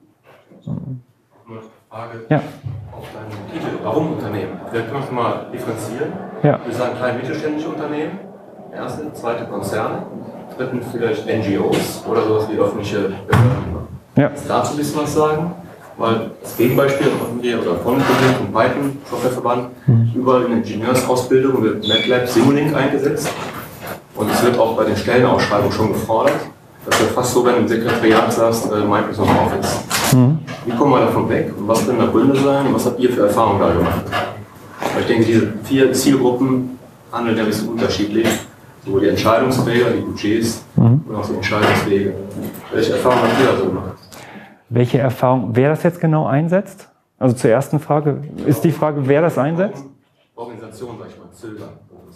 Frage ja. Auf deinen Titel. Warum Unternehmen? Vielleicht können wir es mal differenzieren. Ja. Wir sagen kleine mittelständische Unternehmen, erste, zweite Konzerne, drittens vielleicht N G Os oder sowas wie öffentliche Behörden. Ja. Kannst du dazu ein bisschen was sagen? Weil das Gegenbeispiel von mir oder von Python, Python, Softwareverband, mhm. überall in Ingenieursausbildung wird MATLAB Simulink eingesetzt. Und es wird auch bei den Stellenausschreibungen schon gefordert. Das ist ja fast so, wenn du im Sekretariat sagst, äh, Microsoft Office. Mhm. Wie kommen wir davon weg? Und was können da Gründe sein? Und was habt ihr für Erfahrungen da gemacht? Weil ich denke, diese vier Zielgruppen handeln ja ein bisschen unterschiedlich. Sowohl die Entscheidungsträger, die Budgets mhm. und auch die Entscheidungswege. Welche Erfahrungen habt ihr da so gemacht? Welche Erfahrung, wer das jetzt genau einsetzt? Also zur ersten Frage, ist die Frage, wer das einsetzt? Organisation, sag ich mal, zögern.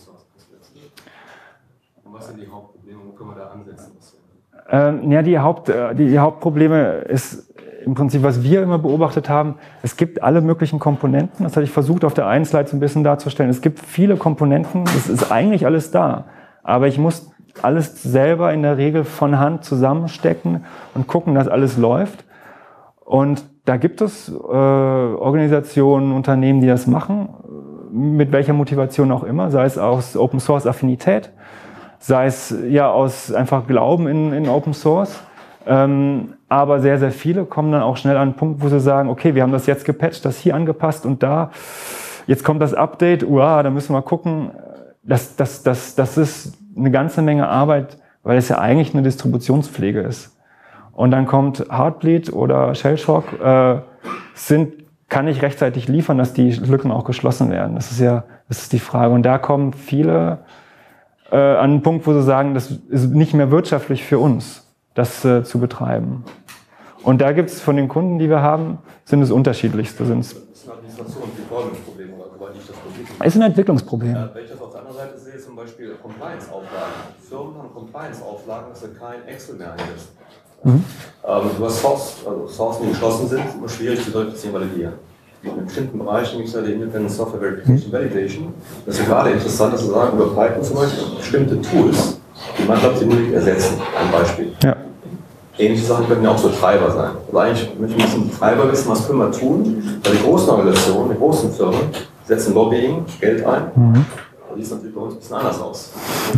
Und was sind die Hauptprobleme? Wo können wir da ansetzen? Ähm, ja, die, Haupt, die, die Hauptprobleme ist im Prinzip, was wir immer beobachtet haben, es gibt alle möglichen Komponenten, das hatte ich versucht auf der einen Slide so ein bisschen darzustellen. Es gibt viele Komponenten, es ist eigentlich alles da, aber ich muss alles selber in der Regel von Hand zusammenstecken und gucken, dass alles läuft. Und da gibt es äh, Organisationen, Unternehmen, die das machen, mit welcher Motivation auch immer, sei es aus Open Source Affinität, sei es ja aus einfach Glauben in, in Open Source. Ähm, aber sehr, sehr viele kommen dann auch schnell an einen Punkt, wo sie sagen, okay, wir haben das jetzt gepatcht, das hier angepasst und da, jetzt kommt das Update, uah, da müssen wir gucken. Das, das, das, das ist eine ganze Menge Arbeit, weil es ja eigentlich eine Distributionspflege ist. Und dann kommt Heartbleed oder Shellshock, äh, sind, kann ich rechtzeitig liefern, dass die Lücken auch geschlossen werden. Das ist ja, das ist die Frage. Und da kommen viele äh, an einen Punkt, wo sie sagen, das ist nicht mehr wirtschaftlich für uns, das äh, zu betreiben. Und da gibt es von den Kunden, die wir haben, sind es unterschiedlichste. Sind's das ist eine Administration, die Forderungsprobleme, soweit ich das Problem ist ein Entwicklungsproblem. Ja, wenn ich das auf der anderen Seite sehe, zum Beispiel Compliance-Auflagen. Firmen haben Compliance-Auflagen, dass sie kein Excel mehr einsetzen. Mhm. Ähm, du hast Source, also Sourcen, die geschlossen sind, ist immer schwierig zu verifizieren, validieren. In bestimmten Bereichen gibt es ja die Independent Software Verification Validation. Das ist gerade interessant, dass wir sagen, über Python zum Beispiel bestimmte Tools, die MATLAB Simulink ersetzen. Ein Beispiel. Ja. Ähnliche Sachen können ja auch so Treiber sein. Also eigentlich möchte ich ein bisschen Treiber wissen, was können wir tun, weil die großen Organisationen, die großen Firmen setzen Lobbying, Geld ein. Mhm. Aber die ist natürlich bei uns ein bisschen anders aus.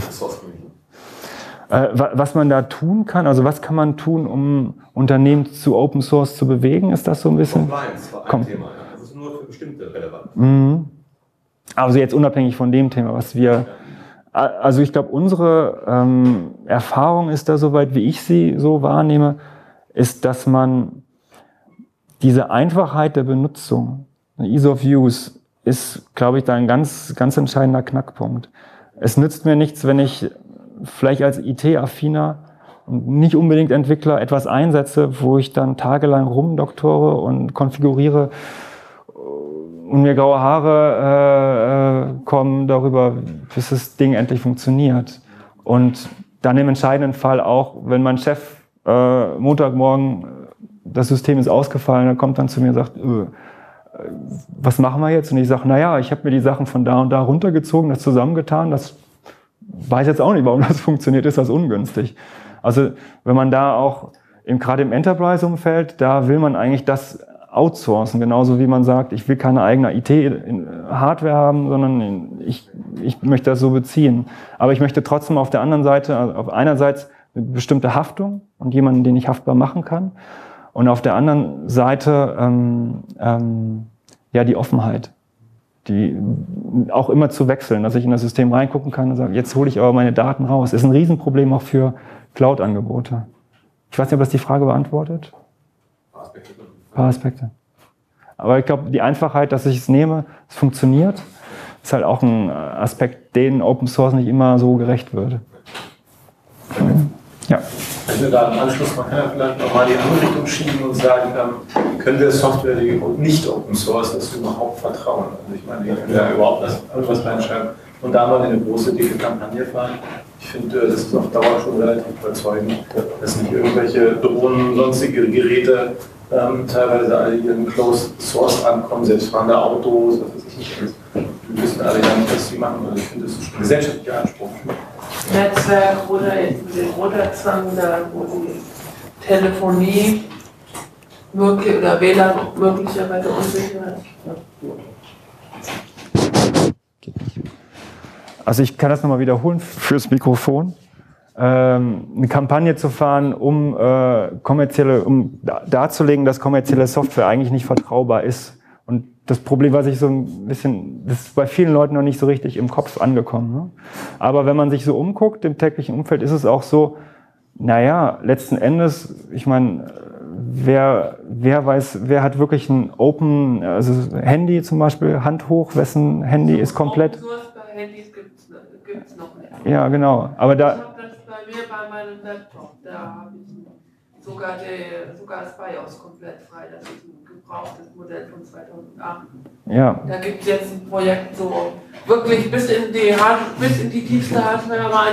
Was man da tun kann, also was kann man tun, um Unternehmen zu Open Source zu bewegen, ist das so ein bisschen? Compliance war ein Com Thema, ja. Das ist nur für bestimmte relevant. Mhm. Also jetzt unabhängig von dem Thema, was wir, also ich glaube, unsere ähm, Erfahrung ist da soweit, wie ich sie so wahrnehme, ist, dass man diese Einfachheit der Benutzung, Ease of Use ist, glaube ich, da ein ganz, ganz entscheidender Knackpunkt. Es nützt mir nichts, wenn ich vielleicht als I T-Affiner und nicht unbedingt Entwickler etwas einsetze, wo ich dann tagelang rumdoktore und konfiguriere und mir graue Haare äh, kommen darüber, bis das Ding endlich funktioniert. Und dann im entscheidenden Fall auch, wenn mein Chef äh, Montagmorgen, das System ist ausgefallen, er kommt dann zu mir und sagt, äh, was machen wir jetzt? Und ich sage, naja, ich habe mir die Sachen von da und da runtergezogen, das zusammengetan, das weiß jetzt auch nicht, warum das funktioniert, ist das ungünstig. Also wenn man da auch, im, gerade im Enterprise-Umfeld, da will man eigentlich das outsourcen, genauso wie man sagt, ich will keine eigene I T-Hardware haben, sondern ich, ich möchte das so beziehen. Aber ich möchte trotzdem auf der anderen Seite, also auf einerseits eine bestimmte Haftung und jemanden, den ich haftbar machen kann, und auf der anderen Seite ähm, ähm, ja die Offenheit, die auch immer zu wechseln, dass ich in das System reingucken kann und sage, jetzt hole ich aber meine Daten raus. Ist ein Riesenproblem auch für Cloud-Angebote. Ich weiß nicht, ob das die Frage beantwortet. Ein paar Aspekte. Aber ich glaube, die Einfachheit, dass ich es nehme, es funktioniert, ist halt auch ein Aspekt, den Open Source nicht immer so gerecht wird. Ja. Ich würde da im Anschluss, man kann ja vielleicht nochmal die andere Richtung schieben und sagen, ähm, können wir Software, die nicht Open Source ist, überhaupt vertrauen? Also ich meine, wir können ja überhaupt das, irgendwas reinschreiben und da mal eine große, dicke Kampagne fahren. Ich finde, das ist auf Dauer schon relativ überzeugend, dass nicht irgendwelche Drohnen, sonstige Geräte ähm, teilweise alle hier in Closed Source ankommen, selbstfahrende Autos, was weiß ich nicht alles. Wir wissen alle gar nicht, was sie machen. Also ich finde, das ist ein gesellschaftlicher Anspruch. Netzwerk oder mit dem Runterzwang, da wo die Telefonie möglich, oder W L A N möglicherweise unsicher ist. Also ich kann das nochmal wiederholen fürs Mikrofon. Ähm, eine Kampagne zu fahren, um äh, kommerzielle, um darzulegen, dass kommerzielle Software eigentlich nicht vertraubar ist. Und das Problem, was ich so ein bisschen, das ist bei vielen Leuten noch nicht so richtig im Kopf angekommen. Ne? Aber wenn man sich so umguckt, im täglichen Umfeld, ist es auch so, naja, letzten Endes, ich meine, wer, wer weiß, wer hat wirklich ein Open, also Handy zum Beispiel, Hand hoch, wessen Handy ist komplett... Open Source bei Handys gibt es noch nicht. Ja, genau. Aber da, ich habe das bei mir bei meinem Laptop, da habe ich sogar, die, sogar das BIOS komplett frei, das ist ein gebrauchtes Modell von zweitausendacht. Ja. Da gibt es jetzt ein Projekt so wirklich bis in die, Hard bis in die tiefste Hardware rein,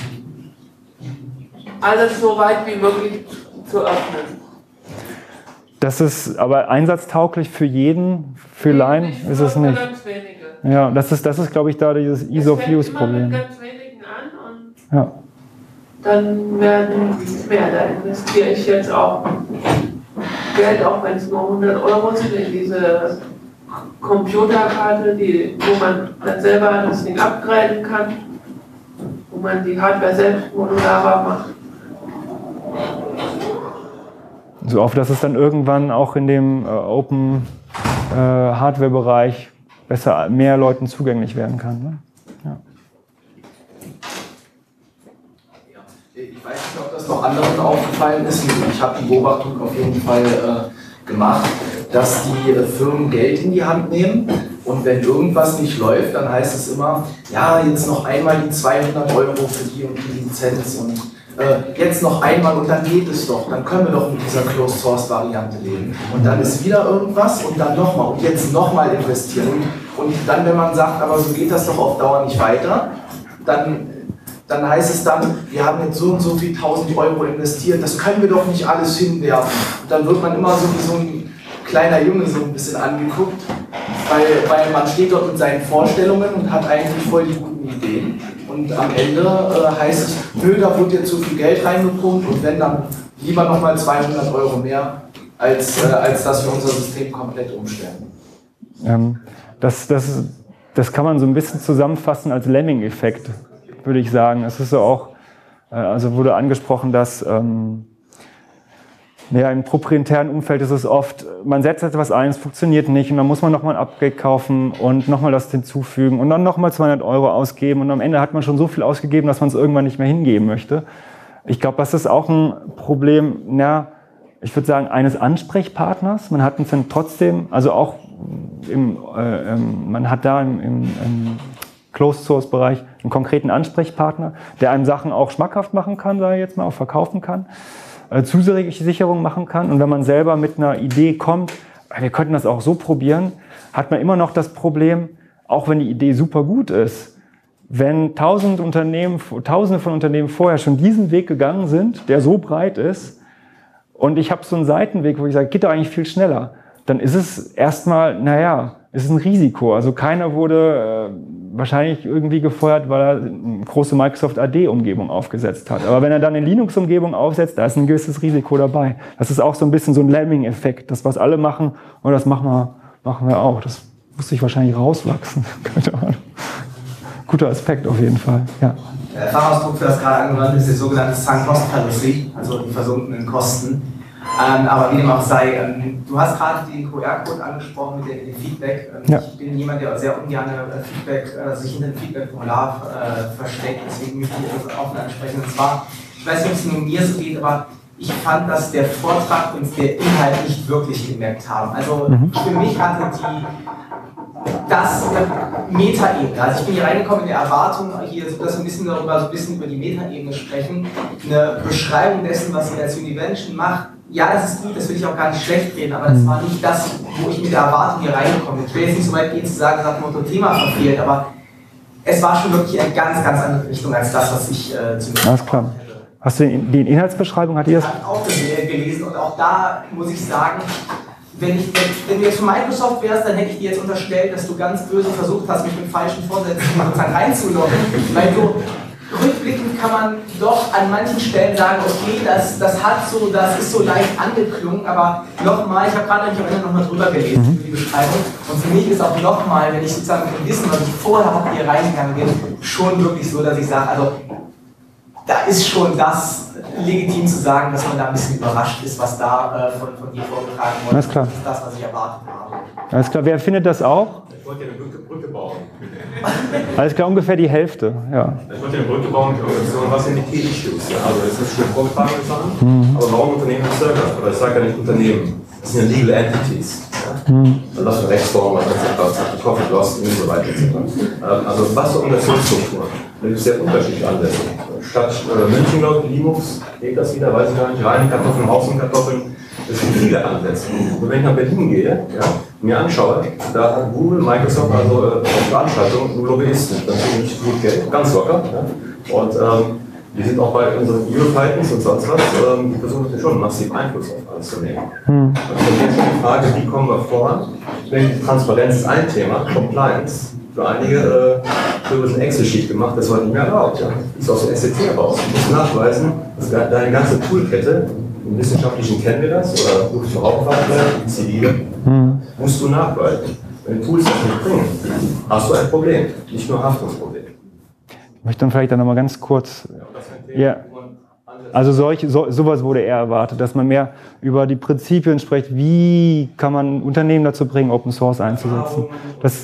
alles so weit wie möglich zu öffnen. Das ist aber einsatztauglich für jeden, für Laien ist es nicht. Ganz wenige. Ja, das ist, das ist, glaube ich, da dieses Ease of Use Problem. Mit ganz wenigen an und ja. Dann werden mehr. Da investiere ich jetzt auch Geld, auch wenn es nur hundert Euro sind, in diese Computerkarte, die, wo man dann selber das Ding upgraden kann, wo man die Hardware selbst modulierbar macht. So auf, dass es dann irgendwann auch in dem äh, Open äh, Hardware-Bereich besser mehr Leuten zugänglich werden kann. Ne? Ja. Ich weiß nicht, ob das noch anderen aufgefallen ist. Ich habe die Beobachtung auf jeden Fall äh, gemacht, dass die äh, Firmen Geld in die Hand nehmen und wenn irgendwas nicht läuft, dann heißt es immer, ja, jetzt noch einmal die zweihundert Euro für die und die Lizenz und äh, jetzt noch einmal und dann geht es doch, dann können wir doch mit dieser Closed Source Variante leben. Und dann ist wieder irgendwas und dann nochmal und jetzt nochmal investieren. Und, und dann, wenn man sagt, aber so geht das doch auf Dauer nicht weiter, dann dann heißt es dann, wir haben jetzt so und so viel tausend Euro investiert, das können wir doch nicht alles hinwerfen. Und dann wird man immer so wie so ein kleiner Junge so ein bisschen angeguckt, weil, weil man steht dort mit seinen Vorstellungen und hat eigentlich voll die guten Ideen. Und am Ende äh, heißt es, nö, da wird jetzt zu viel Geld reingepumpt und wenn, dann lieber nochmal zweihundert Euro mehr, als, äh, als dass wir unser System komplett umstellen. Ähm, das, das, das kann man so ein bisschen zusammenfassen als Lemming-Effekt, würde ich sagen. Es ist so auch, also wurde angesprochen, dass ähm, ja, im proprietären Umfeld ist es oft, man setzt etwas ein, es funktioniert nicht und dann muss man nochmal ein Upgrade kaufen und nochmal das hinzufügen und dann nochmal zweihundert Euro ausgeben und am Ende hat man schon so viel ausgegeben, dass man es irgendwann nicht mehr hingeben möchte. Ich glaube, das ist auch ein Problem, ja, ich würde sagen, eines Ansprechpartners. Man hat uns dann trotzdem, also auch im, äh, ähm, man hat da im, im, im Closed-Source-Bereich einen konkreten Ansprechpartner, der einem Sachen auch schmackhaft machen kann, sage ich jetzt mal, auch verkaufen kann, äh, Zusicherung machen kann. Und wenn man selber mit einer Idee kommt, wir könnten das auch so probieren, hat man immer noch das Problem, auch wenn die Idee super gut ist, wenn tausend Unternehmen, tausende von Unternehmen vorher schon diesen Weg gegangen sind, der so breit ist, und ich habe so einen Seitenweg, wo ich sage, geht doch eigentlich viel schneller, dann ist es erstmal, naja, es ist ein Risiko. Also keiner wurde äh, wahrscheinlich irgendwie gefeuert, weil er eine große Microsoft A D-Umgebung aufgesetzt hat. Aber wenn er dann eine Linux-Umgebung aufsetzt, da ist ein gewisses Risiko dabei. Das ist auch so ein bisschen so ein Lemming-Effekt. Das, was alle machen, und das machen wir, machen wir auch. Das muss sich wahrscheinlich rauswachsen. Keine Ahnung. Guter Aspekt auf jeden Fall, ja. Der Fachausdruck für das gerade angewandt ist die sogenannte Sunk Cost Fallacy, also die versunkenen Kosten. Ähm, aber wie dem auch sei, ähm, du hast gerade den Q R-Code angesprochen mit dem Feedback. Ähm, ja. Ich bin jemand, der sehr ungern äh, Feedback, äh, sich hinter dem Feedback-Formular äh, versteckt, deswegen möchte ich das offen ansprechen. Und zwar, ich weiß nicht, ob es nur mir so geht, aber ich fand, dass der Vortrag und der Inhalt nicht wirklich gemerkt haben. Also mhm. für mich hatte die das Metaebene. Also ich bin hier reingekommen in der Erwartung, hier so, dass wir ein bisschen darüber, so ein bisschen über die Metaebene sprechen. Eine Beschreibung dessen, was ihr als Univention macht. Ja, das ist gut, das will ich auch gar nicht schlecht reden, aber das war nicht das, wo ich mit der Erwartung hier reingekommen bin. Ich will jetzt nicht so weit gehen zu sagen, dass das Motto Thema verfehlt, aber es war schon wirklich eine ganz, ganz andere Richtung als das, was ich äh, zu mir Alles klar. Hast du die Inhaltsbeschreibung, hat ihr das? Ich habe auch gelesen und auch da muss ich sagen, Wenn, ich, wenn du jetzt von Microsoft wärst, dann hätte ich dir jetzt unterstellt, dass du ganz böse versucht hast, mich mit falschen Vorsätzen sozusagen reinzulocken. Weil du, rückblickend kann man doch an manchen Stellen sagen, okay, das, das hat so, das ist so leicht angeklungen, aber nochmal, ich habe gerade am Ende nochmal drüber gelesen, mhm. über die Beschreibung, und für mich ist auch nochmal, wenn ich sozusagen mit dem Wissen, was ich vorher habe, hier reingegangen bin, schon wirklich so, dass ich sage, also da ist schon das legitim zu sagen, dass man da ein bisschen überrascht ist, was da äh, von, von dir vorgetragen wurde. Alles klar. Das ist das, was ich erwartet habe. Alles klar, wer findet das auch? Ich wollte ja eine Brücke, Brücke bauen. Alles klar, ungefähr die Hälfte, ja. Ich wollte ja eine Brücke bauen mit Organisationen, was sind die Key Issues? Ja? Also es ist schon vorgetragene Sachen, mhm. aber warum Unternehmen zögern? Oder ich sage ja nicht Unternehmen, das sind ja Legal Entities. Ja? Mhm. Also was für Rechtsformen, et cetera, Profit Loss und so weiter et cetera. Also was für Organisationsstrukturen? Da gibt es sehr unterschiedliche Ansätze. Stadt äh, München, glaube ich, Linux, geht das wieder, weiß ich gar nicht, reine Kartoffeln, Außenkartoffeln, es gibt viele Ansätze. Und wenn ich nach Berlin gehe, ja, mir anschaue, da hat Google, Microsoft, also äh, auf Veranstaltungen nur Lobbyisten, dann kriegen nicht gut Geld, ganz locker. Ja. Und ähm, die sind auch bei unseren Europitons und sonst was, ähm, die versuchen schon massiv Einfluss auf alles zu nehmen. Hm. Und dann ist die Frage, wie kommen wir voran? Ich denke, Transparenz ist ein Thema, Compliance. Für einige äh, wird eine Excel-Sheet gemacht, das war nicht mehr erlaubt. Ja. Das ist aus der S C T raus. Du musst nachweisen, dass deine ganze Toolkette, im Wissenschaftlichen kennen wir das, oder Luft- und Raumfahrtwerk, zivile, hm. musst du nachweisen. Wenn Tools das nicht bringen, hast du ein Problem, nicht nur Haftungsproblem. Ich möchte dann vielleicht dann nochmal ganz kurz. Ja. Also solch, so, sowas wurde eher erwartet, dass man mehr über die Prinzipien spricht, wie kann man Unternehmen dazu bringen, Open Source einzusetzen. Das,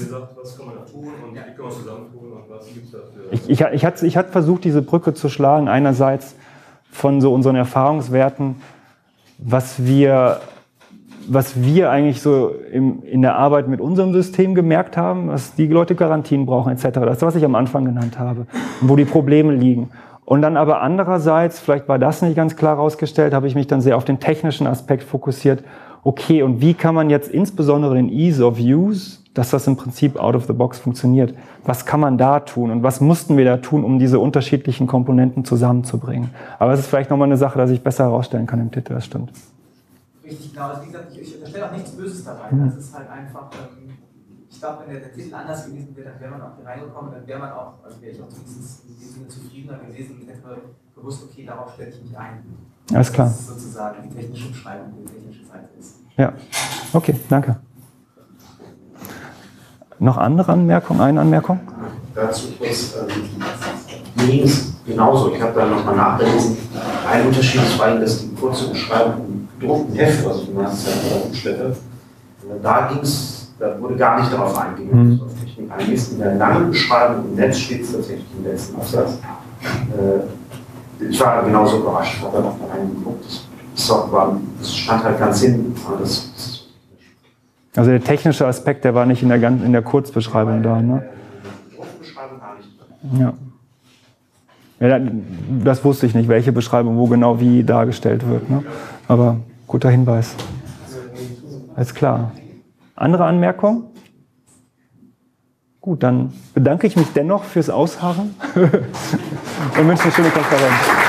ich, ich, ich, hatte, ich hatte versucht, diese Brücke zu schlagen, einerseits von so unseren Erfahrungswerten, was wir, was wir eigentlich so im, in der Arbeit mit unserem System gemerkt haben, was die Leute Garantien brauchen et cetera. Das ist, was ich am Anfang genannt habe, wo die Probleme liegen. Und dann aber andererseits, vielleicht war das nicht ganz klar herausgestellt, habe ich mich dann sehr auf den technischen Aspekt fokussiert. Okay, und wie kann man jetzt insbesondere den Ease of Use, dass das im Prinzip out of the box funktioniert, was kann man da tun und was mussten wir da tun, um diese unterschiedlichen Komponenten zusammenzubringen? Aber es ist vielleicht nochmal eine Sache, dass ich besser herausstellen kann im Titel, das stimmt. Richtig, genau. Also wie gesagt, ich unterstelle auch nichts Böses dabei. Mhm. Das ist halt einfach, ähm, ich glaube, wenn der, der Titel anders gewesen wäre, dann wäre man auch hier reingekommen, dann wäre man auch, also wäre ich auch zumindest in diesem Sinne zufriedener gewesen und hätte gewusst, okay, darauf stelle ich mich ein. Alles klar. Das ist sozusagen die technische Beschreibung, die technische Seite ist. Ja, okay, danke. Noch andere Anmerkungen? Eine Anmerkung? Dazu kurz, ähm, mir ging es genauso. Ich habe da nochmal nachgelesen. Ein Unterschied ist vor allem, dass die kurze Beschreibung im gedruckten Heft, was ich die meiste Zeit umstelle, da ging es, da wurde gar nicht darauf eingegangen, mhm. auf Technik eingehst. In der langen Beschreibung im Netz steht es tatsächlich im letzten Absatz. Äh, ich war genauso überrascht, ich habe da nochmal reingeguckt. Das, das stand halt ganz hinten. Das, das Also der technische Aspekt, der war nicht in der, ganz, in der Kurzbeschreibung da, ne? Druckbeschreibung gar nicht drin. Ja. Ja, das wusste ich nicht, welche Beschreibung wo genau wie dargestellt wird. Ne? Aber guter Hinweis. Alles klar. Andere Anmerkungen? Gut, dann bedanke ich mich dennoch fürs Ausharren und wünsche eine schöne Konferenz.